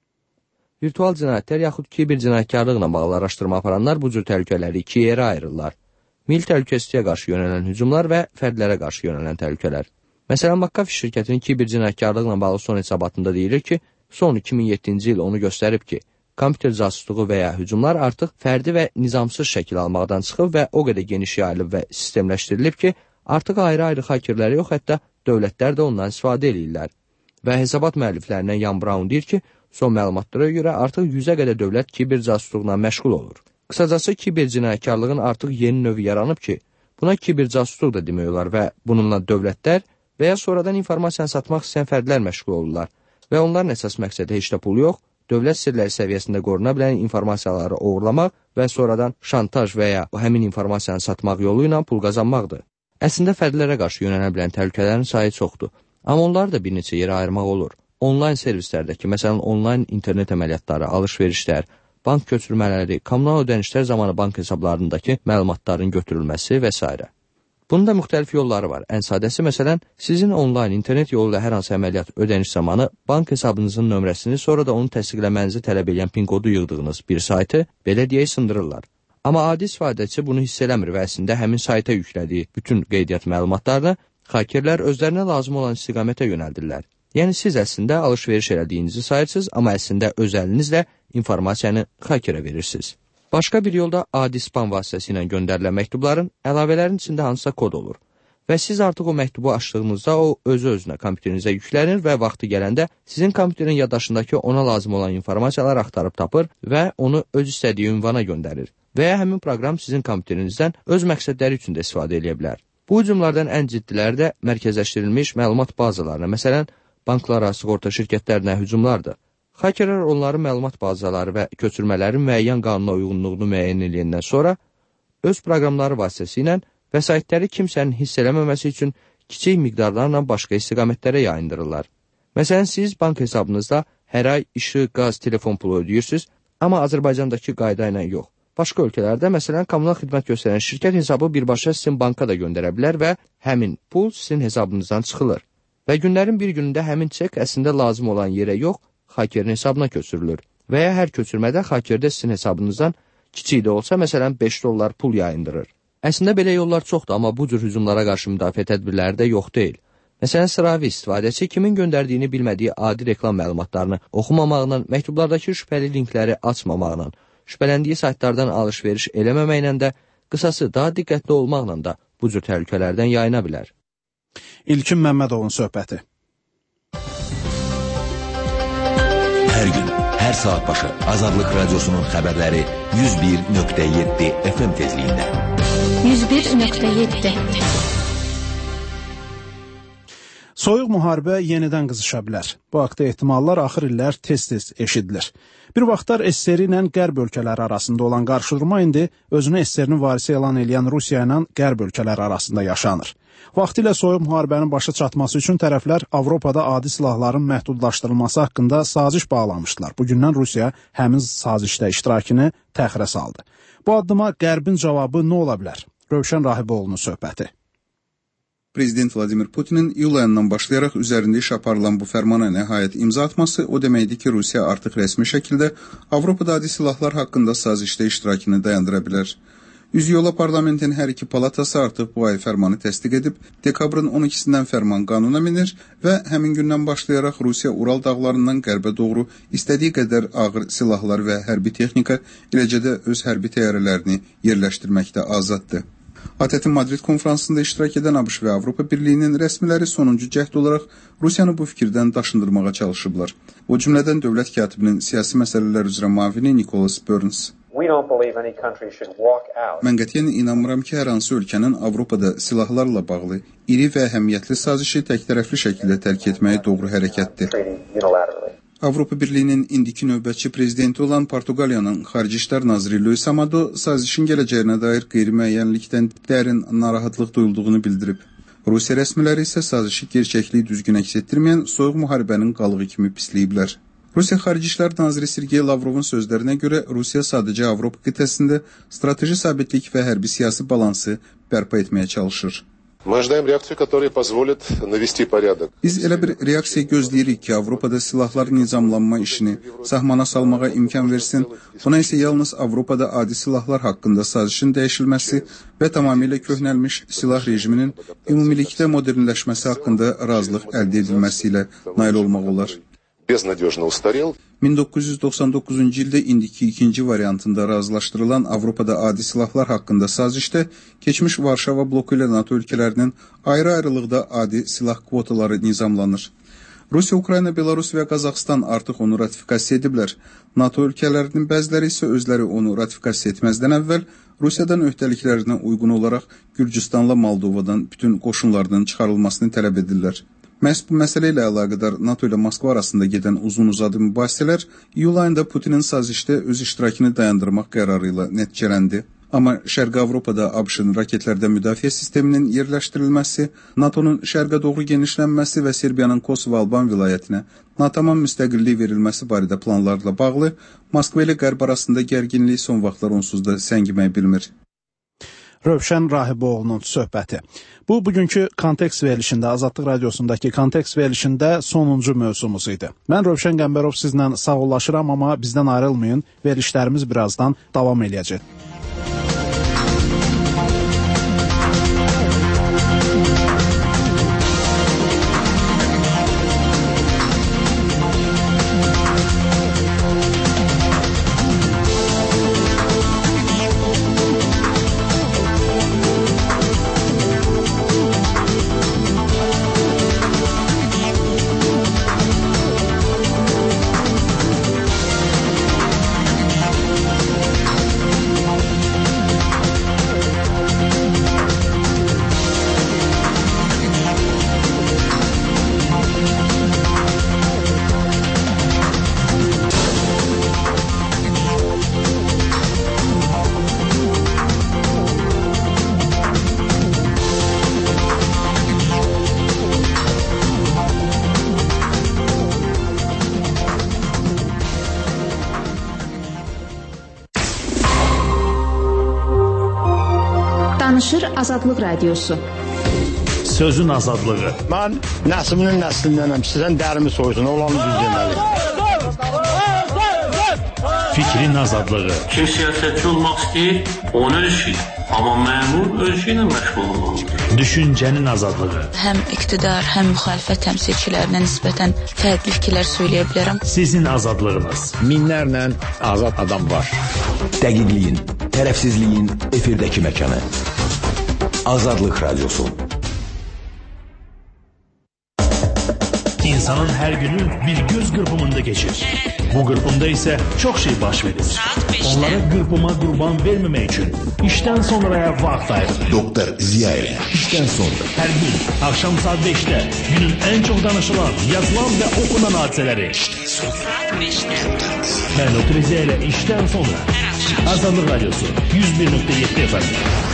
Virtual cinayətlər yaxud kiber cinayətkarlıqla bağlı araşdırma aparanlar bu cür təhlükələri iki yerə ayırırlar. Mil təhlükəsizliyə qarşı yönələn hücumlar və fərdlərə qarşı yönələn təhlükələr. Məsələn, McAfee şirkətinin kiber cinayətkarlıqla bağlı son hesabatında deyilir ki, son iki min yeddinci il onu göstərib ki, kompüter casusluğu və ya hücumlar artıq fərdi və nizamsız şəkil almaqdan çıxıb və o qədər geniş yayılıb və sistemləşdirilib ki, artıq ayrı-ayrı hakerlər yox, hətta dövlətlər də ondan istifadə edirlər. Və hesabat müəlliflərindən Yan Brown deyir ki, son məlumatlara görə artıq yüzə qədər dövlət kiber casusluqla məşğul olur. Qısacası kiber cinayətkarlığın artıq yeni növü yaranıb ki, buna kiber casusluq da demək olar və bununla dövlətlər və ya sonradan informasiyanı satmaq istəyən fərdlər məşğul olurlar və onların əsas məqsədi heç də pul yox, dövlət sirləri səviyyəsində qoruna bilən informasiyaları oğurlamaq və sonradan şantaj və ya həmin informasiyanı satmaq yolu ilə pul qazanmaqdır. Əslində fərdlərə qarşı yönələ bilən təhlükələrin sayı çoxdur, amma onları da bir neçə yerə ayırmaq olur. Onlayn servislərdəki, məsələn, onlayn internet əməliyyatları, alış-verişlər, bank köçürmələri, kommunal ödənişlər zamanı bank hesablarındakı məlumatların götürülməsi və s. Bunun da müxtəlif yolları var. Ən sadəsi, məsələn, sizin onlayn internet yolu ilə hər hansı əməliyyat ödəniş zamanı bank hesabınızın nömrəsini, sonra da onu təsdiqləmənizi tələb edən pin kodu yığdığınız bir saytı belə deyək sındırırlar. Amma adi istifadəçi bunu hiss eləmir və əslində həmin sayta yüklədiyi bütün qeydiyyat məlumatlarını hakerlər özlərinə lazım olan istiqamətə yönəldirlər. Yəni, siz əslində alış-veriş elədiyinizi sayırsınız, amma əslində öz əlinizlə informasiyanı hakerə verirsiniz. Başqa bir yolda adi spam vasitəsi ilə göndərilən məktubların əlavələrin içində hansısa kod olur və siz artıq o məktubu açdığınızda o özü-özünə kompüterinizə yüklənir və vaxtı gələndə sizin kompüterin yaddaşındakı ona lazım olan informasiyalar axtarıb tapır və onu öz istədiyi ünvana göndərir və ya həmin proqram sizin kompüterinizdən öz məqsədləri üçün də istifadə edə bilər. Bu hücumlardan ən ciddiləri də mərkəzləşdirilmiş məlumat bazalarına, məsələn, banklara, sığorta şirkətlərinə hücumlardır. Hakerlər onların məlumat bazaları və köçürmələrin müəyyən qanuna uyğunluğunu müəyyən edəndən sonra öz proqramları vasitəsilə vəsaitləri kimsənin hiss eləməməsi üçün kiçik miqdarlarla başqa istiqamətlərə yayındırırlar. Məsələn, siz bank hesabınızda hər ay işıq, qaz, telefon pulu ödəyirsiniz, amma Azərbaycandakı qayda ilə yox. Başqa ölkələrdə, məsələn, kommunal xidmət göstərən şirkət hesabı birbaşa sizin banka da göndərə bilər və həmin pul sizin hesabınızdan çıxılır. Və günlərin bir günündə həmin çek əslində lazım olan yerə yox, hakerin hesabına köçürülür. Və ya hər köçürmədə hakerdə sizin hesabınızdan kiçik də olsa, məsələn, beş dollar pul yayındırır. Əslində belə yollar çoxdur, amma bu cür hücumlara qarşı müdafiə tədbirləri də yox deyil. Məsələn, sıravi istifadəçi kimin göndərdiyini bilmədiyi adi reklam məlumatlarını oxumamaqla, məktublardakı şübhəli linkləri açmamaqla, şübhələndiyi saytlardan alış-veriş eləməməklə də, qısası daha diqqətli olmaqla da bu cür təhlükələrdən yayına bilər. İlkin Məmmədovun söhbəti. Hər gün, hər saat başı Azadlıq Radiosunun xəbərləri yüz bir nöqtə yeddi F M tezliyində. yüz bir nöqtə yeddi. Soyuq müharibə yenidən qızışa bilər. Bu haqda ehtimallar axır illər tez-tez eşidilir. Bir vaxtlar S S R ilə Qərb ölkələri arasında olan qarşıdurma indi özünü S S R-nin varisi elan edən Rusiya ilə Qərb ölkələri arasında yaşanır. Vaxtilə soyuq müharibənin başa çatması üçün tərəflər Avropada adi silahların məhdudlaşdırılması haqqında saziş bağlamışdılar. Bugündən Rusiya həmin sazişdə iştirakını təxirə saldı. Bu addıma Qərbin cavabı nə ola bilər? Rövşən Rahiboğlu'nun söhbəti. Prezident Vladimir Putinin iyul ayından başlayaraq üzərində iş aparılan bu fərmana nəhayət imza atması o deməkdir ki, Rusiya artıq rəsmi şəkildə Avropada adi silahlar haqqında sazişdə iştirakını dayandıra bilər. Üzyola parlamentin hər iki palatası artıq bu ay fərmanı təsdiq edib, dekabrın on ikisindən fərman qanuna minir və həmin gündən başlayaraq Rusiya Ural dağlarından qərbə doğru istədiyi qədər ağır silahlar və hərbi texnika, eləcə də öz hərbi təyyarələrini yerləşdirməkdə azaddır. A T T Madrid konferansında iştirak edən ABŞ və Avropa Birliyinin rəsmiləri sonuncu cəhd olaraq Rusiyanı bu fikirdən daşındırmağa çalışıblar. O cümlədən dövlət katibinin siyasi məsələlər üzrə mavini Nicholas Burns. Mən qətiyyən inanmıram ki, hər hansı ölkənin Avropada silahlarla bağlı iri və əhəmiyyətli sazişi təktərəfli şəkildə tərk etməyi doğru hərəkətdir. Avropa Birliyinin indiki növbətçi prezidenti olan Portuqaliyanın Xarici İşlər naziri Luis Amado sazişin gələcəyinə dair qeyri-müəyyənlikdən dərin narahatlıq duyulduğunu bildirib. Rusiya rəsmiləri isə sazişi gerçəkliyi düzgün əks etdirməyən soyuq müharibənin qalığı kimi pisləyiblər. Rusiya Xarici İşlər naziri Sergey Lavrovun sözlərinə görə Rusiya sadəcə Avropa qitəsində strateji sabitlik və hərbi siyasi balansı bərpa etməyə çalışır. Biz elə bir reaksiya gözləyirik ki, Avropada silahlar nizamlanma işini sahmana salmağa imkan versin. Buna isə yalnız Avropada adi silahlar haqqında sazişin dəyişilməsi və tamamilə köhnəlmiş silah rejiminin ümumilikdə modernləşməsi haqqında razılıq əldə edilməsi ilə nail olmaq olar. min doqquz yüz doxsan doqquzuncu ildə indiki ikinci variantında razılaşdırılan Avropada adi silahlar haqqında sazişdə keçmiş Varşava bloku ilə NATO ölkələrinin ayrı-ayrılıqda adi silah kvotaları nizamlanır. Rusiya, Ukrayna, Belarus və Qazaxstan artıq onu ratifikasiya ediblər. NATO ölkələrinin bəziləri isə özləri onu ratifikasiya etməzdən əvvəl Rusiyadan öhdəliklərinə uyğun olaraq Gürcüstanla Moldovadan bütün qoşunlarının çıxarılmasını tələb edirlər. Məhz bu məsələ ilə əlaqədar NATO ilə Moskva arasında gedən uzun-uzadı mübahisələr iyul ayında Putinin sazişdə öz iştirakını dayandırmaq qərarı ilə nəticələndi. Amma Şərqi Avropada ABŞ-ın raketlərdə müdafiə sisteminin yerləşdirilməsi, NATO'nun şərqə doğru genişlənməsi və Serbiyanın Kosovo Alban vilayətinə natamam müstəqillik verilməsi barədə planlarla bağlı Moskva ilə Qərb arasında gərginlik son vaxtlar onsuz da səngimək bilmir. Rövşən Rahiboğlu'nun söhbəti. Bu, bugünkü kontekst verilişində, Azadlıq Radiosundakı kontekst verilişində sonuncu mövzumuz idi. Mən Rövşən Qəmbərov sizlə sağollaşıram, amma bizdən ayrılmayın, verilişlərimiz birazdan davam eləyəcək. Danışır Azadlıq Radiosu. Sözün azadlığı. Mən nəslimin nəslindənəm. Sizdən dərimi soyusun, olanı düz deməli. Fikrin azadlığı. Kim siyasətçi olmaq istəyir, onun işi. Amma məmur öz işi ilə məşğul olmalıdır. Düşüncənin azadlığı. Həm iqtidar, həm müxalifət təmsilçilərinə nisbətən fərqli fikirlər söyləyə bilərəm. Sizin azadlığınız. Minlərlə azad adam var. Dəqiqliyin, tərəfsizliyin efirdəki məkanı. Azadlıq Radiosu. İnsanın hər günü bir göz qırpımında geçir. Bu qırpımda isə çox şey baş verir. Onlara qırpıma qurban verməmək üçün işdən sonraya vaxt ayırır. Doktor Ziya ilə işdən sonra. Hər gün axşam saat beşdə günün ən çox danışılan, yazılan və okunan hadisələri. Saat beşdə. Mən Doktor Ziya ilə işdən sonra. Azadlıq Radiosu yüz bir nöqtə yeddi F M.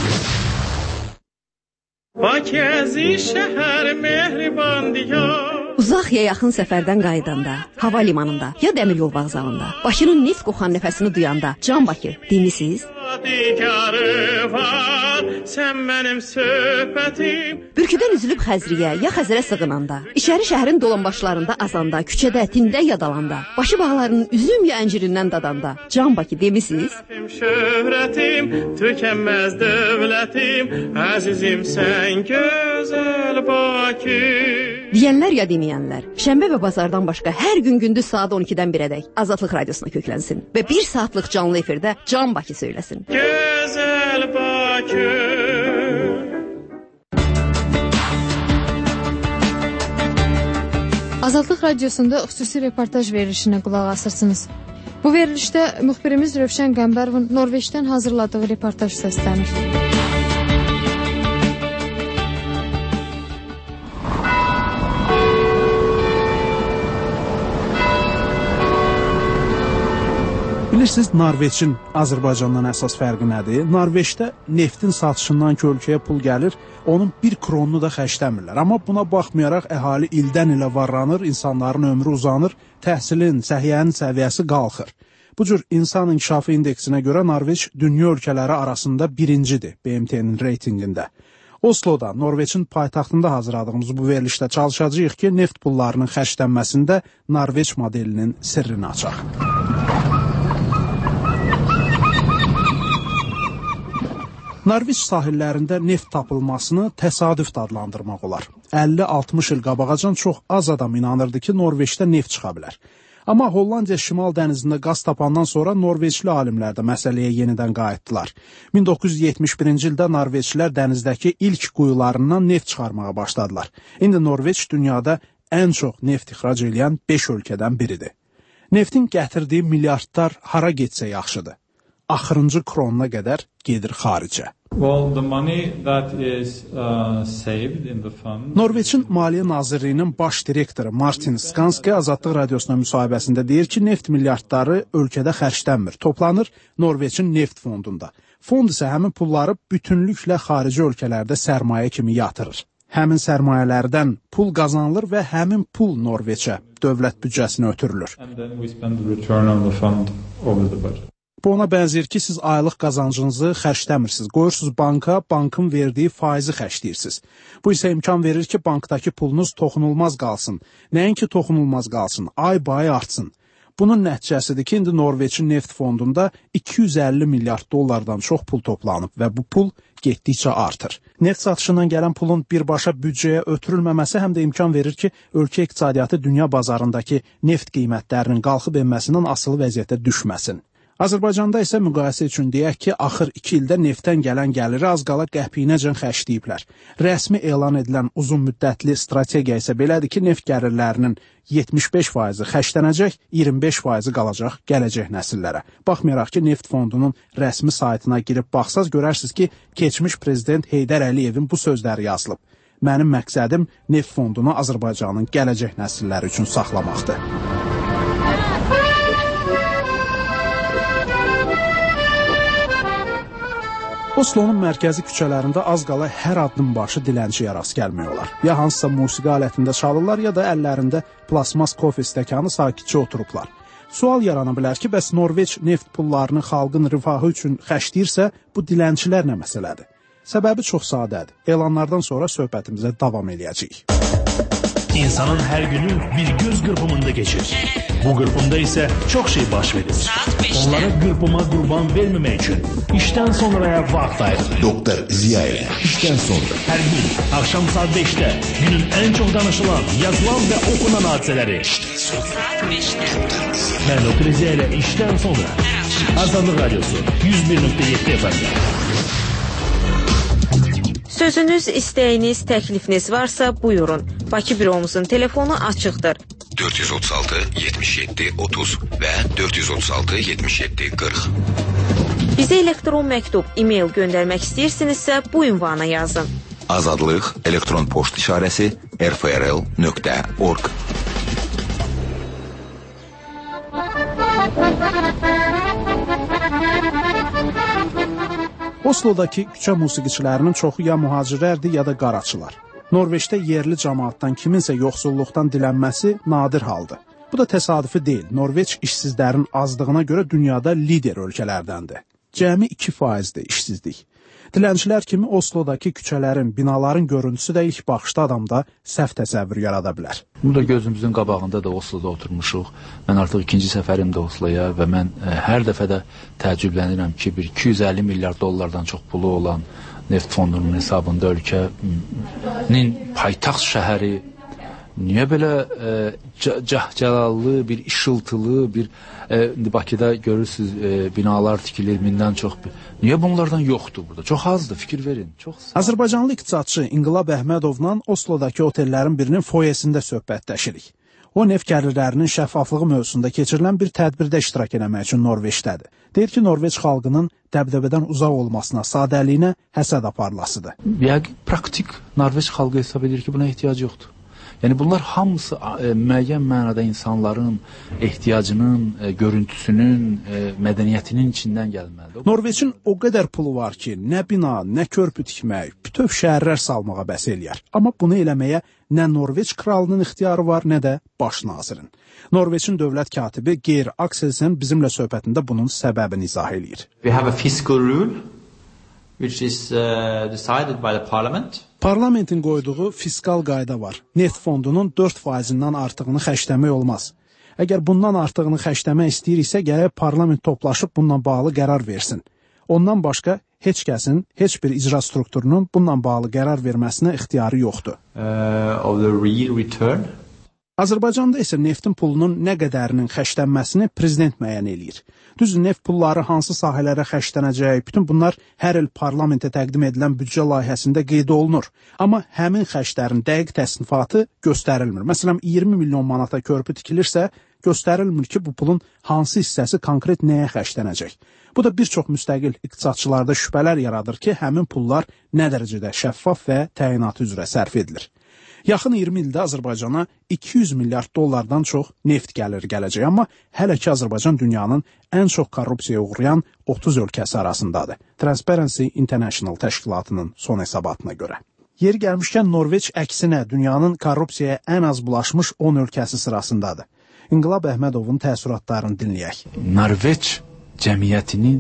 Bakəzi şəhər mehriban diyar. Uzaq ya yaxın səfərdən qayıdanda, hava limanında ya dəmir yol vağzalında, Bakının neft qoxan nəfəsini duyanda, Can Bakı demisiz? yadigarı var, sən mənim söhbətim. Bürküdən üzülüb Xəzriyə ya Xəzərə sığınanda, İçəri şəhərin dolanbaşlarında azanda, küçədə, tində yadalanda, Bakı bağlarının üzüm ya əncirindən dadanda, Can Bakı demisiniz? Şöhrətim, tükənməz dövlətim, əzizim sən gözəl Bakı. Deyənlər ya deməyənlər, şənbə və bazardan başqa hər gün gündüz saat on ikidən birədək Azadlıq Radiosuna köklənsin və bir saatlıq canlı efirdə Can Bakı söyləsin. Gözəl Bakı. Azadlıq Radiosunda xüsusi reportaj verilişinə qulaq asırsınız. Bu verilişdə müxbirimiz Rövşən Qəmbərovun Norveçdən hazırladığı reportaj səslənir. Bilirsiniz, Norveçin Azərbaycandan əsas fərqi nədir? Norveçdə neftin satışından ki, ölkəyə pul gəlir, onun bir kronunu da xərcləmirlər. Amma buna baxmayaraq əhali ildən ilə varlanır, insanların ömrü uzanır, təhsilin, səhiyyənin səviyyəsi qalxır. Bu cür insan inkişafı indeksinə görə Norveç dünya ölkələri arasında birincidir B M T-nin reytinqində. Osloda, Norveçin paytaxtında hazırladığımız bu verilişdə çalışacağıq ki, neft pullarının xərclənməsində Norveç modelinin sirrini açaq. Norveç sahillərində neft tapılmasını təsadüf də adlandırmaq olar. əlli altmış il qabağacan çox az adam inanırdı ki, Norveçdə neft çıxa bilər. Amma Hollandiya Şimal dənizində qaz tapandan sonra Norveçli alimlər də məsələyə yenidən qayıtdılar. min doqquz yüz yetmiş birinci ildə Norveçlilər dənizdəki ilk quyularından neft çıxarmağa başladılar. İndi Norveç dünyada ən çox neft ixrac edən beş ölkədən biridir. Neftin gətirdiyi milyardlar hara getsə yaxşıdır. Axırıncı kronuna qədər gedir xaricə. Well, the money that is uh, saved in the fund. Norveçin Maliyyə Nazirliyinin baş direktoru Martin Skanske Azadlıq Radiosuna müsahibəsində deyir ki, neft milyardları ölkədə xərclənmir, toplanır Norveçin neft fondunda. Fond isə həmin pulları bütünlüklə xarici ölkələrdə sərmayə kimi yatırır. Həmin sərmayələrdən pul qazanılır və həmin pul Norveçə, dövlət büdcəsinə ötürülür. And then we spend the return on the fund over the budget. Bu ona bənzəyir ki, siz aylıq qazancınızı xərcləmirsiniz. Qoyursunuz banka, bankın verdiyi faizi xərcləyirsiniz. Bu isə imkan verir ki, bankdakı pulunuz toxunulmaz qalsın. Nəinki toxunulmaz qalsın, ay bay artsın. Bunun nəticəsidir ki, indi Norveçin neft fondunda iki yüz əlli milyard dollardan çox pul toplanıb və bu pul getdikcə artır. Neft satışından gələn pulun birbaşa büdcəyə ötürülməməsi həm də imkan verir ki, ölkə iqtisadiyyatı dünya bazarındakı neft qiymətlərinin qalxıb enməsindən asılı vəziyyətə düşməsin. Azərbaycanda isə müqayisə üçün deyək ki, axır iki ildə neftdən gələn gəliri az qala qəpiyinəcən xərcləyiblər. Rəsmi elan edilən uzun müddətli strategiya isə belədir ki, neft gəlirlərinin yetmiş beş faizi xərclənəcək, iyirmi beş faizi qalacaq gələcək nəsillərə. Baxmayaraq ki, neft fondunun rəsmi saytına girib baxsaz görərsiniz ki, keçmiş prezident Heydər Əliyevin bu sözləri yazılıb. Mənim məqsədim neft fondunu Azərbaycanın gələcək nəsilləri üçün saxlamaqdır. Oslo'nun mərkəzi küçələrində az qala hər addım başı dilənçiyə rast gəlmək olar. Ya hansısa musiqi alətində çalırlar, ya da əllərində plasmas kofe stəkanı sakitcə oturublar. Sual yarana bilər ki, bəs Norveç neft pullarını xalqın rifahı üçün xərcləyirsə, bu dilənçilər nə məsələdir? Səbəbi çox sadədir. Elanlardan sonra söhbətimizə davam eləyəcəyik. İnsanın hər günü bir göz qırpımında keçir. Bu qırpımda isə çox şey baş verir. Onlara qırpıma qurban verməmək üçün işdən sonraya vaxt ayırır. Doktor Ziya ilə işdən sonra. Hər gün axşam saat beşdə günün ən çox danışılan, yazılan və oxunan hadisələri. Saat beşdə. Mən Doktor Ziya ilə işdən sonra. Azadlıq Radiosu yüz bir nöqtə yeddi F M-də. Sözünüz, istəyiniz, təklifiniz varsa buyurun. Bakı büromuzun telefonu açıqdır. dörd yüz otuz altı yetmiş yeddi otuz və dörd yüz otuz altı yetmiş yeddi qırx. Bizə elektron məktub, e-mail göndərmək istəyirsinizsə bu ünvana yazın. Azadlıq elektron poçt işarəsi r f r l nöqtə org. Oslo'dakı küçə musiqiçilərinin çoxu ya mühacirlərdir, ya da qaraçılar. Norveçdə yerli cəmaatdan kiminsə yoxsulluqdan dilənməsi nadir haldır. Bu da təsadüfi deyil. Norveç işsizlərin azlığına görə dünyada lider ölkələrdəndir. cəmi iki faizdir işsizlik. Dilənçilər kimi Oslodakı küçələrin, binaların görüntüsü də ilk baxışda adamda səhv təsəvvür yarada bilər. Burada gözümüzün qabağında da Osloda oturmuşuq. Mən artıq ikinci səfərimdə Osloya və mən ə, hər dəfə də təəccüblənirəm ki, bir iki yüz əlli milyard dollardan çox pulu olan neft fondunun hesabında ölkənin paytaxt şəhəri niyə belə e, cəhcəlallı, bir işıltılı, bir e, Bakıda görürsünüz e, binalar tikilir mindən çox. Niyə bunlardan yoxdur burada? Çox azdır, fikir verin. Çox Azərbaycanlı iqtisadçı İnqilab Əhmədovla Oslodakı otellərin birinin foyesində söhbətləşirik. O neft gəlirlərinin şəffaflığı mövzusunda keçirilən bir tədbirdə iştirak etmək üçün Norveçdədir. Deyir ki, Norveç xalqının dəbdəbədən uzaq olmasına, sadəliyinə həsəd aparılasıdır. Yəqin praktik Norveç xalqı hesab edir ki, buna ehtiyac yoxdur. Yəni bunlar hamısı e, müəyyən mənada insanların ehtiyacının, e, görüntüsünün, e, mədəniyyətinin içindən gəlməlidir. Norveçin o qədər pulu var ki, nə bina, nə körpü tikmək, bütöv şəhərlər salmağa bəs eləyər. Amma bunu eləməyə nə Norveç kralının ixtiyarı var, nə də baş nazirin. Norveçin dövlət katibi Geir Akselsen bizimlə söhbətində bunun səbəbini izah eləyir. We have a fiscal rule which is uh, decided by the parliament. Parlamentin qoyduğu fiskal qayda var. Neft fondunun dörd faizindən artığını xərcləmək olmaz. Əgər bundan artığını xərcləmək istəyiriksə, gərək parlament toplaşıb bununla bağlı qərar versin. Ondan başqa heç kəsin, heç bir icra strukturunun bununla bağlı qərar verməsinə ixtiyarı yoxdur. Uh, of the real return. Azərbaycanda isə neftin pulunun nə qədərinin xərclənməsini prezident müəyyən eləyir. Düz neft pulları hansı sahələrə xərclənəcək, bütün bunlar hər il parlamentə təqdim edilən büdcə layihəsində qeyd olunur. Amma həmin xərclərin dəqiq təsnifatı göstərilmir. Məsələn, iyirmi milyon manata körpü tikilirsə, göstərilmir ki, bu pulun hansı hissəsi konkret nəyə xərclənəcək. Bu da bir çox müstəqil iqtisadçılarda şübhələr yaradır ki, həmin pullar nə dərəcədə şəffaf və təyinatı üzrə sərf edilir. Yaxın iyirmi ildə Azərbaycana iki yüz milyard dollardan çox neft gəliri gələcək, amma hələ ki Azərbaycan dünyanın ən çox korrupsiyaya uğrayan otuz ölkəsi arasındadır. Transparency International təşkilatının son hesabatına görə. Yeri gəlmişkən Norveç əksinə dünyanın korrupsiyaya ən az bulaşmış on ölkəsi sırasındadır. İnqilab Əhmədovun təəssüratlarını dinləyək. Norveç cəmiyyətinin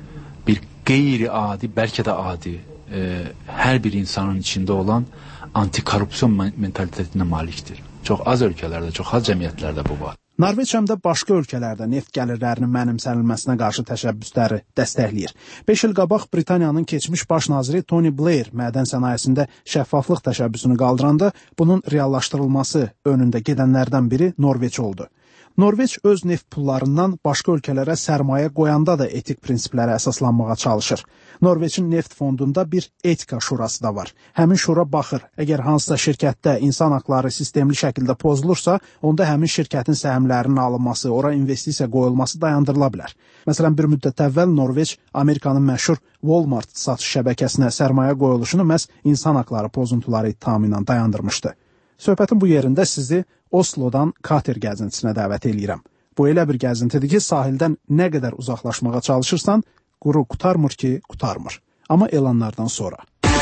bir qeyri-adi, bəlkə də adi, e, hər bir insanın içində olan antikorrupsiyon mentalitetinə malikdir. Çox az ölkələrdə, çox az cəmiyyətlərdə bu var. Norveç həm də başqa ölkələrdə neft gəlirlərinin mənimsənilməsinə qarşı təşəbbüsləri dəstəkləyir. beş il qabaq Britaniyanın keçmiş baş naziri Tony Blair mədən sənayesində şəffaflıq təşəbbüsünü qaldıranda bunun reallaşdırılması önündə gedənlərdən biri Norveç oldu. Norveç öz neft pullarından başqa ölkələrə sərmayə qoyanda da etik prinsiplərə əsaslanmağa çalışır. Norveçin neft fondunda bir etika şurası da var. Həmin şura baxır, əgər hansısa şirkətdə insan haqları sistemli şəkildə pozulursa, onda həmin şirkətin səhmlərinin alınması, ora investisiya qoyulması dayandırıla bilər. Məsələn, bir müddət əvvəl Norveç Amerikanın məşhur Walmart satış şəbəkəsinə sərmayə qoyuluşunu məhz insan haqları pozuntuları ittihamı ilə dayandırmışdı. Söhbətin bu yerində sizi Oslodan kater gəzintisinə dəvət eləyirəm. Bu elə bir gəzintidir ki, sahildən nə qədər uzaqlaşmağa çalışırsan, quru qutarmır ki, qutarmır. Amma elanlardan sonra.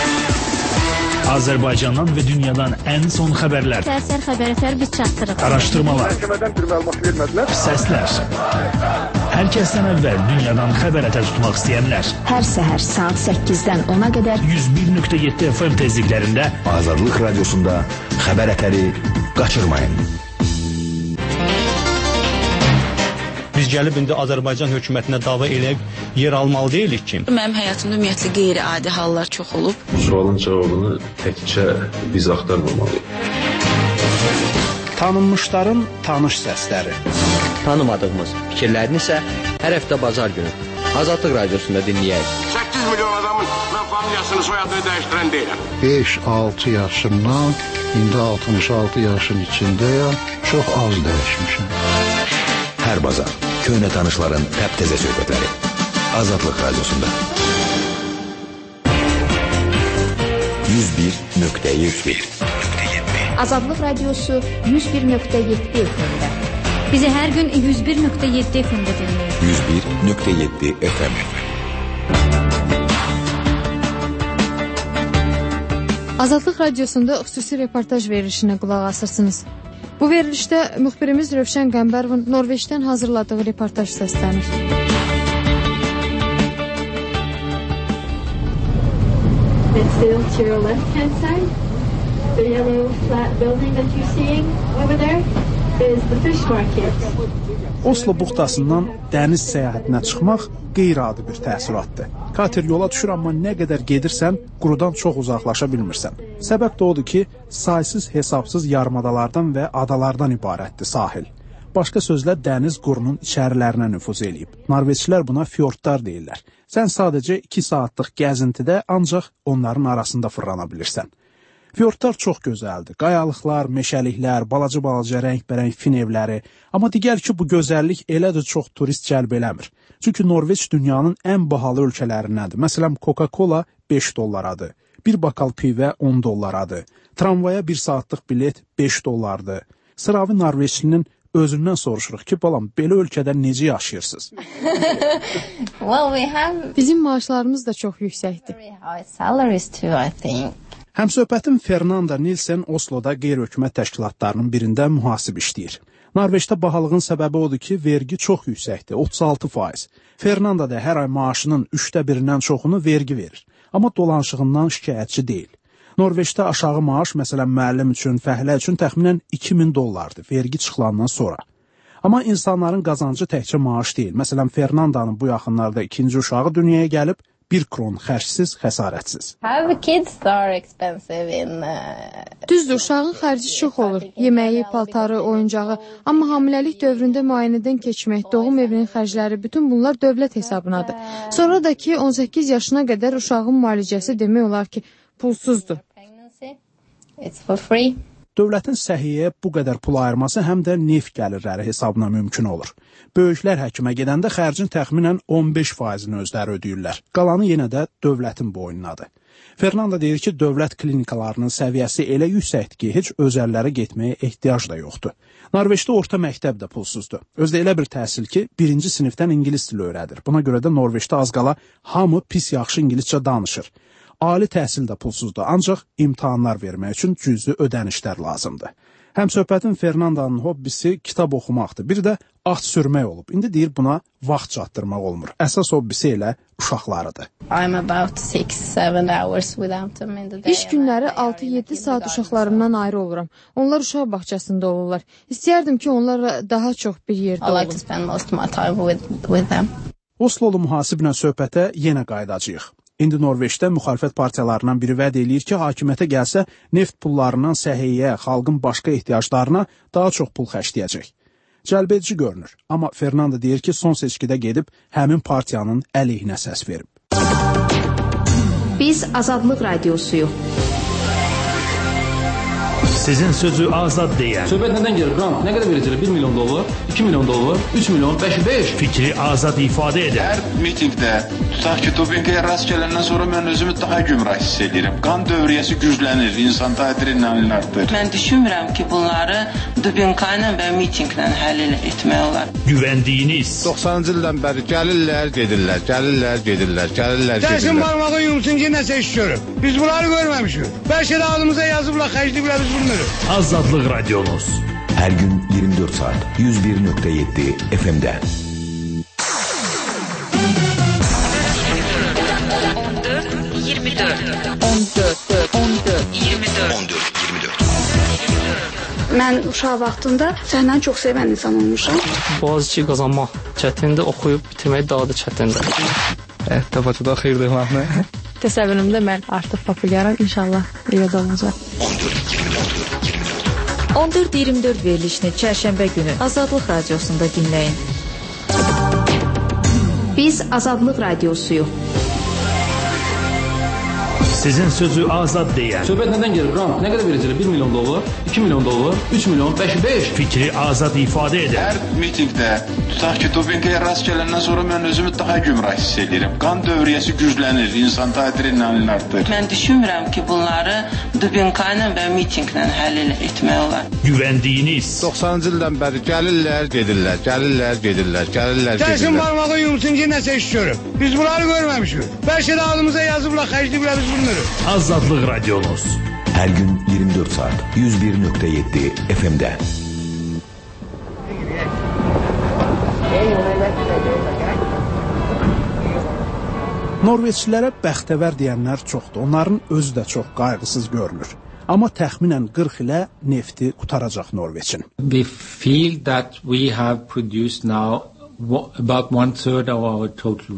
Azərbaycandan və dünyadan ən son xəbərlər. Səhər xəbərlər biz çatdırırıq. Araşdırmalar. Məhkəmədən bir məlumat vermədilər. Səslər. Hər kəsdən əvvəl dünyadan xəbər ətə tutmaq istəyənlər. Hər səhər saat səkkizdən ona qədər yüz bir nöqtə yeddi F M tezliklərində Azadlıq Radiosunda xəbər ətəri qaçırmayın. Biz gəlib indi Azərbaycan hökumətinə dava eləyib yer almalı deyilik ki. Mənim həyatımda ümumiyyətlə qeyri-adi hallar çox olub. Bu sualın cavabını təkcə biz axtarmamalıyıq. Tanınmışların tanış səsləri. Tanımadığımız fikirlərini isə hər həftə bazar günü Azadlıq Radiosunda dinləyək. səkkiz milyon adamın mən familiyasını, soyadını dəyişdirən deyiləm. beş altı yaşımdan indi altmış altı yaşın içindəyəm. Çox az dəyişmişəm. Hər bazar köhnə tanışların təptəzə söhbətləri. Azadlıq Radiosunda. yüz bir nöqtə yeddi Azadlıq Radiosu yüz bir nöqtə yeddi F M-də. Bizi hər gün yüz bir nöqtə yeddi F M-də dinləyin. yüz bir nöqtə yeddi F M. Azadlıq Radiosunda xüsusi reportaj verilişinə qulaq asırsınız. Bu verilişdə müxbirimiz Rövşən Qəmbərovun Norveçdən hazırladığı reportaj səslənir. sail to your left-hand side. The yellow flat building that you're seeing over there is the fish market. Oslo buxtasından dəniz səyahətinə çıxmaq qeyri-adi bir təəssüratdır. Kater yola düşür, amma nə qədər gedirsən, qurudan çox uzaqlaşa bilmirsən. Səbəb də odur ki, saysız hesabsız yarımadalardan və adalardan ibarətdir sahil. Başqa sözlə, dəniz qurunun içərilərinə nüfuz eləyib. Norveçlilər buna fjordlar deyirlər. Sən sadəcə iki saatlıq gəzintidə ancaq onların arasında fırlana bilirsən. Fjordlar çox gözəldir. Qayalıqlar, meşəliklər, balaca-balaca rəngbərəng fin evləri. Amma digər ki, bu gözəllik elə də çox turist cəlb eləmir. Çünki Norveç dünyanın ən bahalı ölkələrindəndir. Məsələn, Coca-Cola beş dollaradır. Bir bakal pivə on dollaradır. Tramvaya bir saatlıq bilet beş dollardır. Sıravi Norveçlinin özündən soruşuruq ki, balam, belə ölkədə necə yaşayırsınız? well, we have... Bizim maaşlarımız da çox yüksəkdir. Həmsöhbətim Fernanda Nilsen Osloda qeyri-hökumət təşkilatlarının birində mühasib işləyir. Norveçdə bahalığın səbəbi odur ki, vergi çox yüksəkdir, otuz altı faiz. Fernanda da hər ay maaşının üçdə birindən çoxunu vergi verir. Amma dolanışığından şikayətçi deyil. Norveçdə aşağı maaş, məsələn, müəllim üçün, fəhlə üçün təxminən iki min dollardır, vergi çıxılandan sonra. Amma insanların qazancı təkcə maaş deyil. Məsələn, Fernandanın bu yaxınlarda ikinci uşağı dünyaya gəlib, bir kron xərcsiz, xəsarətsiz. Düzdür, uşağın xərci çox olur. Yeməyi, paltarı, oyuncağı. Amma hamiləlik dövründə müayinədən keçmək, doğum evinin xərcləri, bütün bunlar dövlət hesabınadır. Sonra da ki, on səkkiz yaşına qədər uşağın müalicəsi demək olar ki, pulsuzdur. Dövlətin səhiyyəyə bu qədər pul ayırması həm də neft gəlirləri hesabına mümkün olur. Böyüklər həkimə gedəndə xərcin təxminən on beş faizini özləri ödəyirlər. Qalanı yenə də dövlətin boynunadır. Fernanda deyir ki, dövlət klinikalarının səviyyəsi elə yüksəkdir ki, heç özəllərə getməyə ehtiyac da yoxdur. Norveçdə orta məktəb də pulsuzdur. Özdə elə bir təhsil ki, birinci sinifdən ingilis dili öyrədir. Buna görə də Norveçdə az qala hamı pis yaxşı ingiliscə danışır. Ali təhsil də pulsuzdur, ancaq imtahanlar vermək üçün cüzi ödənişlər lazımdır. Həmsöhbətin Fernandanın hobbisi kitab oxumaqdır. Bir də at sürmək olub. İndi deyir buna vaxt çatdırmaq olmur. Əsas hobbisi elə uşaqlarıdır. İş günləri altı yeddi saat uşaqlarımdan ayrı oluram. Onlar uşaq bağçasında olurlar. İstəyərdim ki, onlarla daha çox bir yerdə olum. Oslolu mühasiblə söhbətə yenə qaydacağıq. İndi Norveçdə müxalifət partiyalarından biri vəd eləyir ki, hakimiyyətə gəlsə neft pullarından səhiyyəyə, xalqın başqa ehtiyaclarına daha çox pul xərcləyəcək. Cəlbedici görünür, amma Fernanda deyir ki, son seçkidə gedib həmin partiyanın əleyhinə səs verib. Biz Azadlıq Radiosuyuq. Sizin sözü azad deyən. Söhbət nədən gelir? Grant nə qədər verəcəklər? bir milyon dollar, iki milyon dollar, üç milyon, beş, beş. Fikri azad ifadə edən. Hər mitingdə, tutaq ki, Tobenkaya rast gələndən sonra mən özümü daha gümrah hiss edirəm. Qan dövriyyəsi güclənir, insan adrenalin artır. Mən düşünmürəm ki, bunları Tobenkayla və mitinglə həll etmək olar. Güvəndiyiniz. doxsanıncı ildən bəri gəlirlər, gedirlər, gəlirlər, gedirlər, gəlirlər, gedirlər. Gəlsin barmağı yumsun ki, nəsə iş görür. Biz bunları görməmişik. Bəlkə də adımıza yazıblar, xərcliyiblər, biz bilmirik. Azadlıq Radyonuz. Hər gün iyirmi dörd saat yüz bir nöqtə yeddi F M-də. on dörd iyirmi dörd on dörd on dörd iyirmi dörd on dörd iyirmi dörd. Mən uşaq vaxtında səhnəni çox sevən insan olmuşam. Boğaziçi qazanmaq çətindir, oxuyub bitirmək daha da çətindir. Hətta Bakıda xeyirli olmaqmı? Təsəvvürümdə mən artıq populyaram, inşallah elə də olacaq. on dörd iyirmi dörd verilişini çərşənbə günü Azadlıq Radiosunda dinləyin. Biz Azadlıq Radiosuyuq. Sizin sözü azad deyən. Söhbət nədən gelir? Grant nə qədər verəcəklər? bir milyon dollar, iki milyon dollar, üç milyon, beş, beş. Fikri azad ifadə edən. Hər mitingdə, tutaq ki, Tobenkaya rast gələndən sonra mən özümü daha gümrah hiss edirəm. Qan dövriyyəsi güclənir, insan adrenalin artır. Mən düşünmürəm ki, bunları Tobenkayla və mitinglə həll etmək olar. Güvəndiyiniz. doxsanıncı ildən bəri gəlirlər, gedirlər, gəlirlər, gedirlər, gəlirlər, gedirlər. Gəlsin barmağı yumsun ki, nəsə iş görür. Biz bunları görməmişik. Bəlkə də adımıza yazıblar, xərcliyiblər, biz bilmirik. Azadlıq Radyonuz. Hər gün iyirmi dörd saat yüz bir nöqtə yeddi F M-də. Norveçlilərə bəxtəvər deyənlər çoxdur. Onların özü də çox qayğısız görünür. Amma təxminən qırx ilə nefti qutaracaq Norveçin. We feel that we have produced now about one third of our total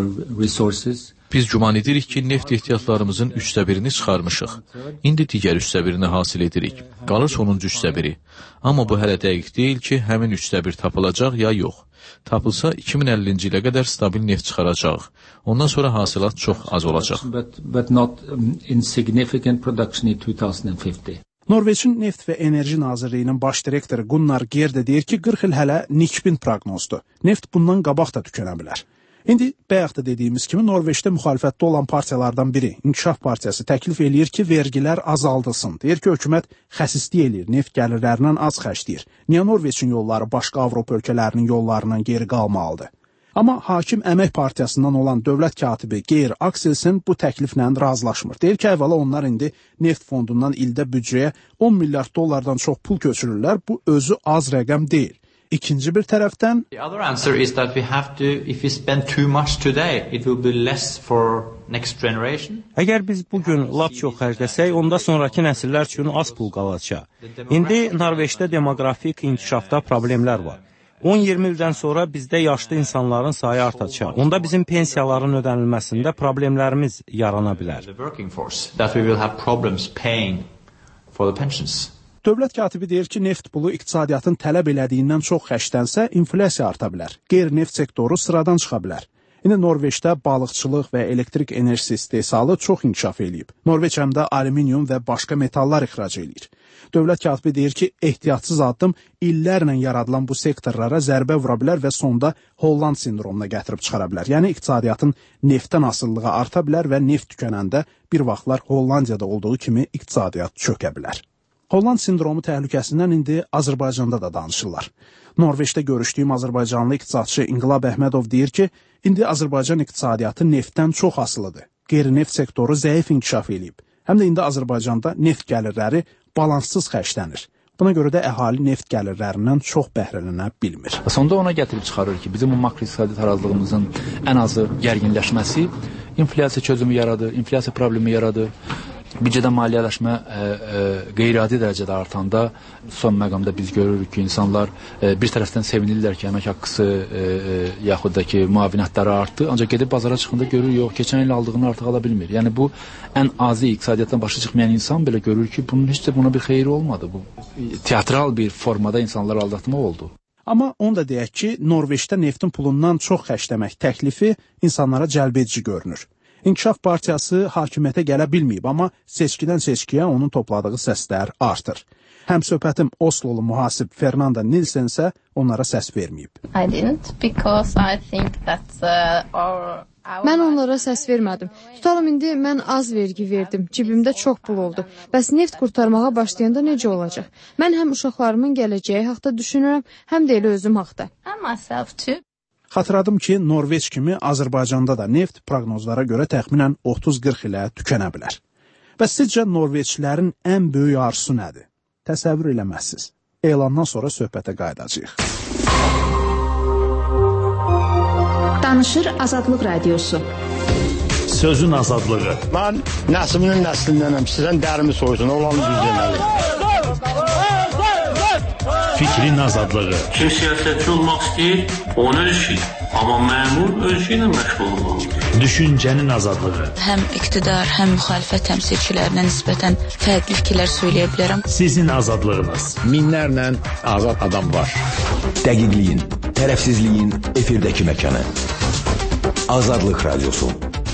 resources. Biz güman edirik ki, neft ehtiyatlarımızın üçdə birini çıxarmışıq. İndi digər üçdə birini hasil edirik. Qalır sonuncu üçdə biri. Amma bu hələ dəqiq deyil ki, həmin üçdə bir tapılacaq ya yox. Tapılsa iki min əllinci ilə qədər stabil neft çıxaracaq. Ondan sonra hasilat çox az olacaq. But, but not um, insignificant production in two thousand fifty. Norveçin Neft və Enerji Nazirliyinin baş direktoru Gunnar Gerde deyir ki, qırx il hələ nikbin proqnozdur. Neft bundan qabaq da tükənə bilər. İndi bayaq da dediyimiz kimi Norveçdə müxalifətdə olan partiyalardan biri, İnkişaf Partiyası təklif eləyir ki, vergilər azaldılsın. Deyir ki, hökumət xəsislik eləyir, neft gəlirlərindən az xərcləyir. Niyə Norveçin yolları başqa Avropa ölkələrinin yollarından geri qalmalıdır? Amma hakim Əmək Partiyasından olan dövlət katibi Geir Akselsen bu təkliflə razılaşmır. Deyir ki, əvvəla onlar indi neft fondundan ildə büdcəyə on milyard dollardan çox pul köçürürlər. Bu özü az rəqəm deyil. İkinci bir tərəfdən The other answer is that we have to if we spend too much today it will be less for next generation. Əgər biz bu gün lap çox xərcləsək, onda sonrakı nəsillər üçün az pul qalacaq. İndi Norveçdə demoqrafik inkişafda problemlər var. on iyirmi ildən sonra bizdə yaşlı insanların sayı artacaq. Onda bizim pensiyaların ödənilməsində problemlərimiz yarana bilər. The working force that we will have problems paying for the pensions. Dövlət katibi deyir ki, neft pulu iqtisadiyyatın tələb elədiyindən çox xərclənsə, inflyasiya arta bilər. Qeyri-neft sektoru sıradan çıxa bilər. İndi Norveçdə balıqçılıq və elektrik enerjisi istehsalı çox inkişaf eləyib. Norveç həm də alüminium və başqa metallar ixrac eləyir. Dövlət katibi deyir ki, ehtiyatsız addım illərlə yaradılan bu sektorlara zərbə vura bilər və sonda Holland sindromuna gətirib çıxara bilər. Yəni iqtisadiyyatın neftdən asılılığı arta bilər və neft tükənəndə bir vaxtlar Hollandiyada olduğu kimi iqtisadiyyat çökə bilər. Holland sindromu təhlükəsindən indi Azərbaycanda da danışırlar. Norveçdə görüşdüyüm Azərbaycanlı iqtisadçı İnqilab Əhmədov deyir ki, indi Azərbaycan iqtisadiyyatı neftdən çox asılıdır. Qeyri-neft sektoru zəif inkişaf eləyib. Həm də indi Azərbaycanda neft gəlirləri balanssız xərclənir. Buna görə də əhali neft gəlirlərindən çox bəhrələnə bilmir. Sonda ona gətirib çıxarır ki, bizim bu makroiqtisadi tarazlığımızın ən azı gərginləşməsi inflyasiya çözümü yaradır, inflyasiya problemi yaradır. Büdcədə maliyyələşmə e, e, qeyri-adi dərəcədə artanda son məqamda biz görürük ki, insanlar e, bir tərəfdən sevinirlər ki, əmək haqqısı e, e, yaxud da ki, müavinətləri artdı, ancaq gedib bazara çıxanda görür, yox, keçən il aldığını artıq ala bilmir. Yəni bu ən azı iqtisadiyyatdan başa çıxmayan insan belə görür ki, bunun heç də buna bir xeyri olmadı. Bu teatral bir formada insanları aldatmaq oldu. Amma onu da deyək ki, Norveçdə neftin pulundan çox xərcləmək təklifi insanlara cəlbedici görünür. İnkişaf Partiyası hakimiyyətə gələ bilməyib, amma seçkidən seçkiyə onun topladığı səslər artır. Həm söhbətim Oslolu mühasib Fernanda Nilsen isə onlara səs verməyib. I didn't because I think that uh, our Mən onlara səs vermədim. Tutalım indi mən az vergi verdim. Cibimdə çox pul oldu. Bəs neft qurtarmağa başlayanda necə olacaq? Mən həm uşaqlarımın gələcəyi haqda düşünürəm, həm də elə özüm haqda. And myself too. Xatırladım ki, Norveç kimi Azərbaycanda da neft proqnozlara görə təxminən otuz qırx ilə tükənə bilər. Bəs sizcə Norveçlilərin ən böyük arzusu nədir? Təsəvvür eləməzsiniz. Elandan sonra söhbətə qayıdacağıq. Danışır Azadlıq Radiosu. Sözün azadlığı. Mən nəslinin nəslindənəm. Sizdən dərimi soysun, olanı düz deməli. Fikrin azadlığı. Kim siyasetçi olmak istəyir, onu ölçür. Amma məmur ölçü ilə məşğul olmalıdır. Düşüncənin azadlığı. Həm iqtidar, həm müxalifət təmsilçilərinə nisbətən fərqli fikirlər söyləyə bilərəm. Sizin azadlığınız. Minlərlə azad adam var. Dəqiqliyin, tərəfsizliyin efirdəki məkanı. Azadlıq Radiosu.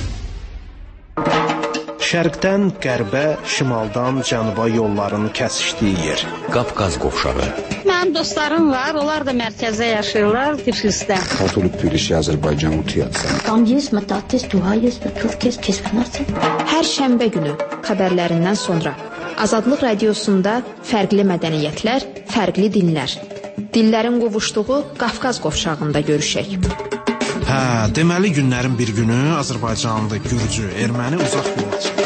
Şərqdən qərbə, şimaldan cənuba yolların kəsişdiyi yer. Qafqaz qovşağı. Mənim dostlarım var, onlar da mərkəzdə yaşayırlar, Tiflisdə. Katolik Tbilisi, Azərbaycan Utiyatsa. Tam есть мататис, туha есть, çok kez kesmənarsa. Hər şənbə günü xəbərlərindən sonra Azadlıq Radiosunda fərqli mədəniyyətlər, fərqli dinlər. Dillərin qovuşduğu Qafqaz qovşağında görüşək. Hə, deməli günlərin bir günü Azərbaycanlı, Gürcü, erməni uzaq yola çıxır.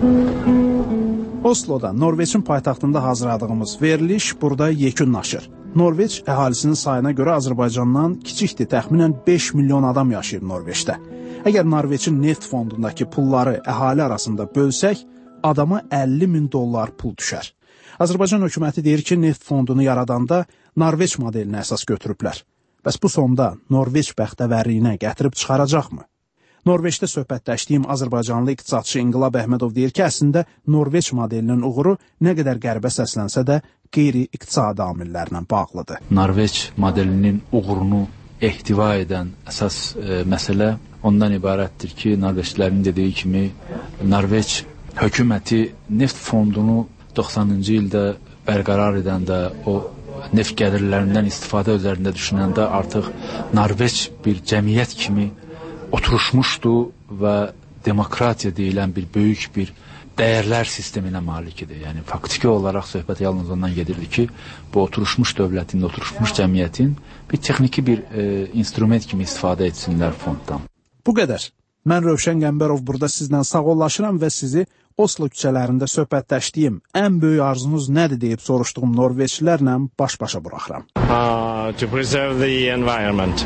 Osloda, Norveçin paytaxtında hazırladığımız veriliş burada yekunlaşır. Norveç əhalisinin sayına görə Azərbaycandan kiçikdir, təxminən beş milyon adam yaşayır Norveçdə. Əgər Norveçin neft fondundakı pulları əhali arasında bölsək, adama əlli min dollar pul düşər. Azərbaycan hökuməti deyir ki, neft fondunu yaradanda Norveç modelini əsas götürüblər. Bəs bu sonda Norveç bəxtəvərliyinə gətirib çıxaracaqmı? Norveçdə söhbətləşdiyim Azərbaycanlı iqtisadçı İnqilab Əhmədov deyir ki, əslində Norveç modelinin uğuru nə qədər qəribə səslənsə də qeyri-iqtisadi amillərlə bağlıdır. Norveç modelinin uğurunu ehtiva edən əsas e, məsələ ondan ibarətdir ki, Norveçlilərin dediyi kimi Norveç hökuməti neft fondunu doxsanıncı ildə bərqərar edəndə, o neft gəlirlərindən istifadə üzərində düşünəndə artıq Norveç bir cəmiyyət kimi oturuşmuşdu və demokratiya deyilən bir böyük bir dəyərlər sisteminə malik idi. Yəni faktiki olaraq söhbət yalnız ondan gedirdi ki, bu oturuşmuş dövlətin, oturuşmuş cəmiyyətin bir texniki bir e, instrument kimi istifadə etsinlər fonddan. Bu qədər. Mən Rövşən Qəmbərov burada sizlə sağollaşıram və sizi Oslo küçələrində söhbətləşdiyim ən böyük arzunuz nədir deyib soruşduğum Norveçlilərlə baş-başa buraxıram. Uh, to preserve the environment.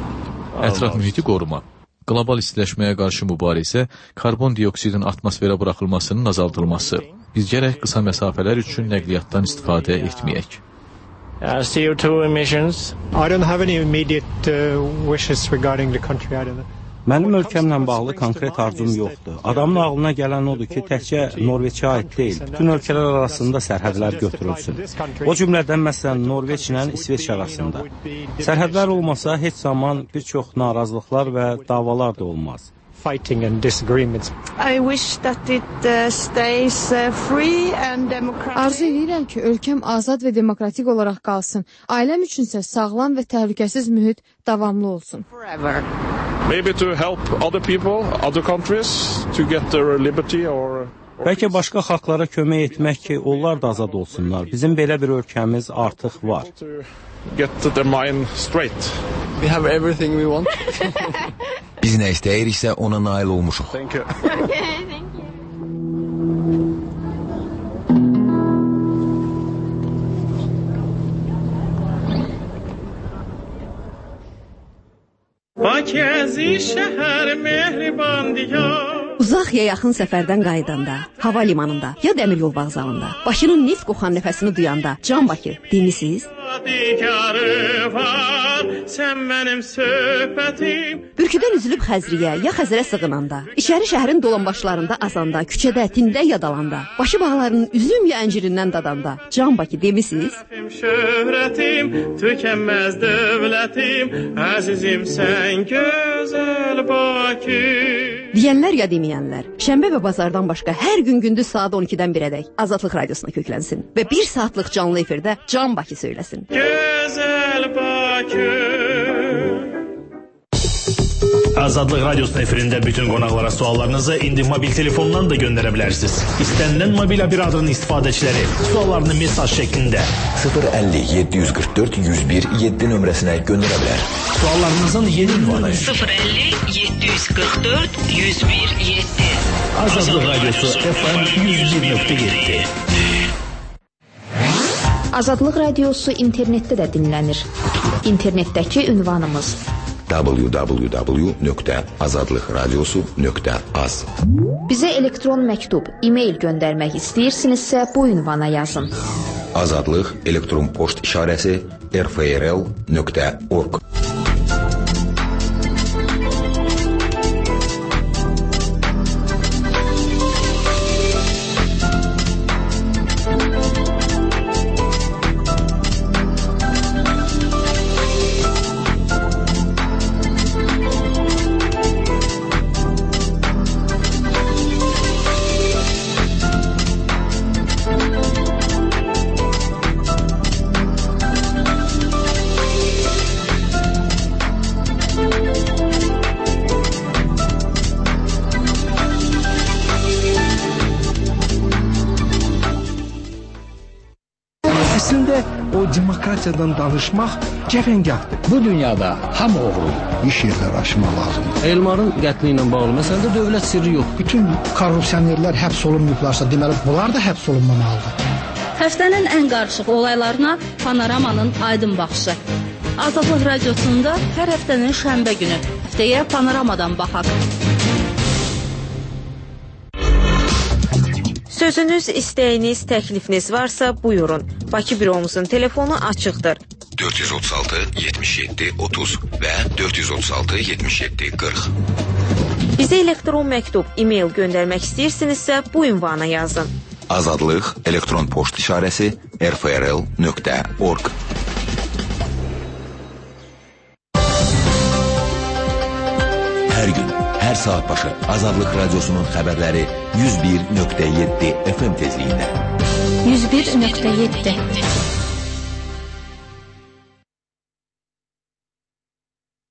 Ətraf mühiti qoruma. Qlobal istiləşməyə qarşı mübarizə, karbon dioksidin atmosferə buraxılmasının azaldılması. Biz gərək qısa məsafələr üçün nəqliyyatdan istifadə etməyək. Uh, C O two emissions. I don't have any immediate uh, wishes regarding the country. I don't know. Mənim ölkəmlə bağlı konkret arzum yoxdur. Adamın ağlına gələn odur ki, təkcə Norveçə aid deyil, bütün ölkələr arasında sərhədlər götürülsün. O cümlədən məsələn Norveçlə İsveç arasında. Sərhədlər olmasa heç zaman bir çox narazılıqlar və davalar da olmaz. Fighting and disagreements. I wish that it uh, stays uh, free and democratic. Arzu edirəm ki, ölkəm azad və demokratik olaraq qalsın. Ailəm üçünsə sağlam və təhlükəsiz mühit davamlı olsun. Forever. Maybe to help other people, other countries to get their liberty or Bəlkə başqa xalqlara kömək etmək ki, onlar da azad olsunlar. Bizim belə bir ölkəmiz artıq var. Get their mind straight. We have everything we want. Biz nə istəyiriksə ona nail olmuşuq. Thank you. Okay, thank you. Uzaq ya yaxın səfərdən qayıdanda, hava limanında ya dəmir yol vağzalında, Bakının neft qoxan nəfəsini duyanda, Can Bakı demisiz? Bürküdən üzülüb Xəzriyə ya Xəzərə sığınanda, içəri şəhərin dolambaşlarında azanda, küçədə, tində yadalanda, Bakı bağlarının üzüm ya əncirindən dadanda, Can Bakı demisiz? Şöhrətim, tükənməz dövlətim, əzizim sən gözəl Bakı. Deyənlər ya deməyənlər, şənbə və bazardan başqa hər gün gündüz saat on ikidən birədək Azadlıq Radiosuna köklənsin və bir saatlıq canlı efirdə Can Bakı söyləsin. Gözəl Bakı. Azadlıq Radiosu efirində bütün qonaqlara suallarınızı indi mobil telefondan da göndərə bilərsiniz. İstənilən mobil operatörün istifadəçiləri suallarını mesaj şəklində sıfır əlli yeddi yüz qırx dörd yüz bir yeddi nömrəsinə göndərə bilər. Suallarınızın yeni ünvanı sıfır əlli yeddi yüz qırx dörd yüz bir yeddi. Azadlıq Radiosu F M yüz bir nöqtə yeddi. Azadlıq Radiosu internetdə də dinlənir. İnternetdəki ünvanımız w w w nöqtə azadlıqradiosu nöqtə az. Bizə elektron məktub, e-mail göndərmək istəyirsinizsə bu ünvana yazın. Azadlıq elektron poçt işarəsi r f r l nöqtə org. O demokratiyadan danışmaq cəfəngahdır. Bu dünyada hamı oğrudur. İş yerləri açmaq lazımdır. Elmarın qətli ilə bağlı məsələdə dövlət sirri yox. Bütün korrupsionerlər həbs olunmayıblarsa, deməli bunlar da həbs olunmamalıdır. Həftənin ən qarışıq olaylarına Panoramanın aydın baxışı. Azadlıq radiosunda hər həftənin şənbə günü. Həftəyə Panoramadan baxaq. Sözünüz, istəyiniz, təklifiniz varsa buyurun. Bakı büromuzun telefonu açıqdır. dörd yüz otuz altı yetmiş yeddi otuz və dörd yüz otuz altı yetmiş yeddi qırx. Bizə elektron məktub, e-mail göndərmək istəyirsinizsə bu ünvana yazın. Azadlıq elektron poçt işarəsi r f r l nöqtə org. Hər gün, hər saat başı Azadlıq radiosunun xəbərləri yüz bir nöqtə yeddi F M tezliyində. yüz bir nöqtə yeddi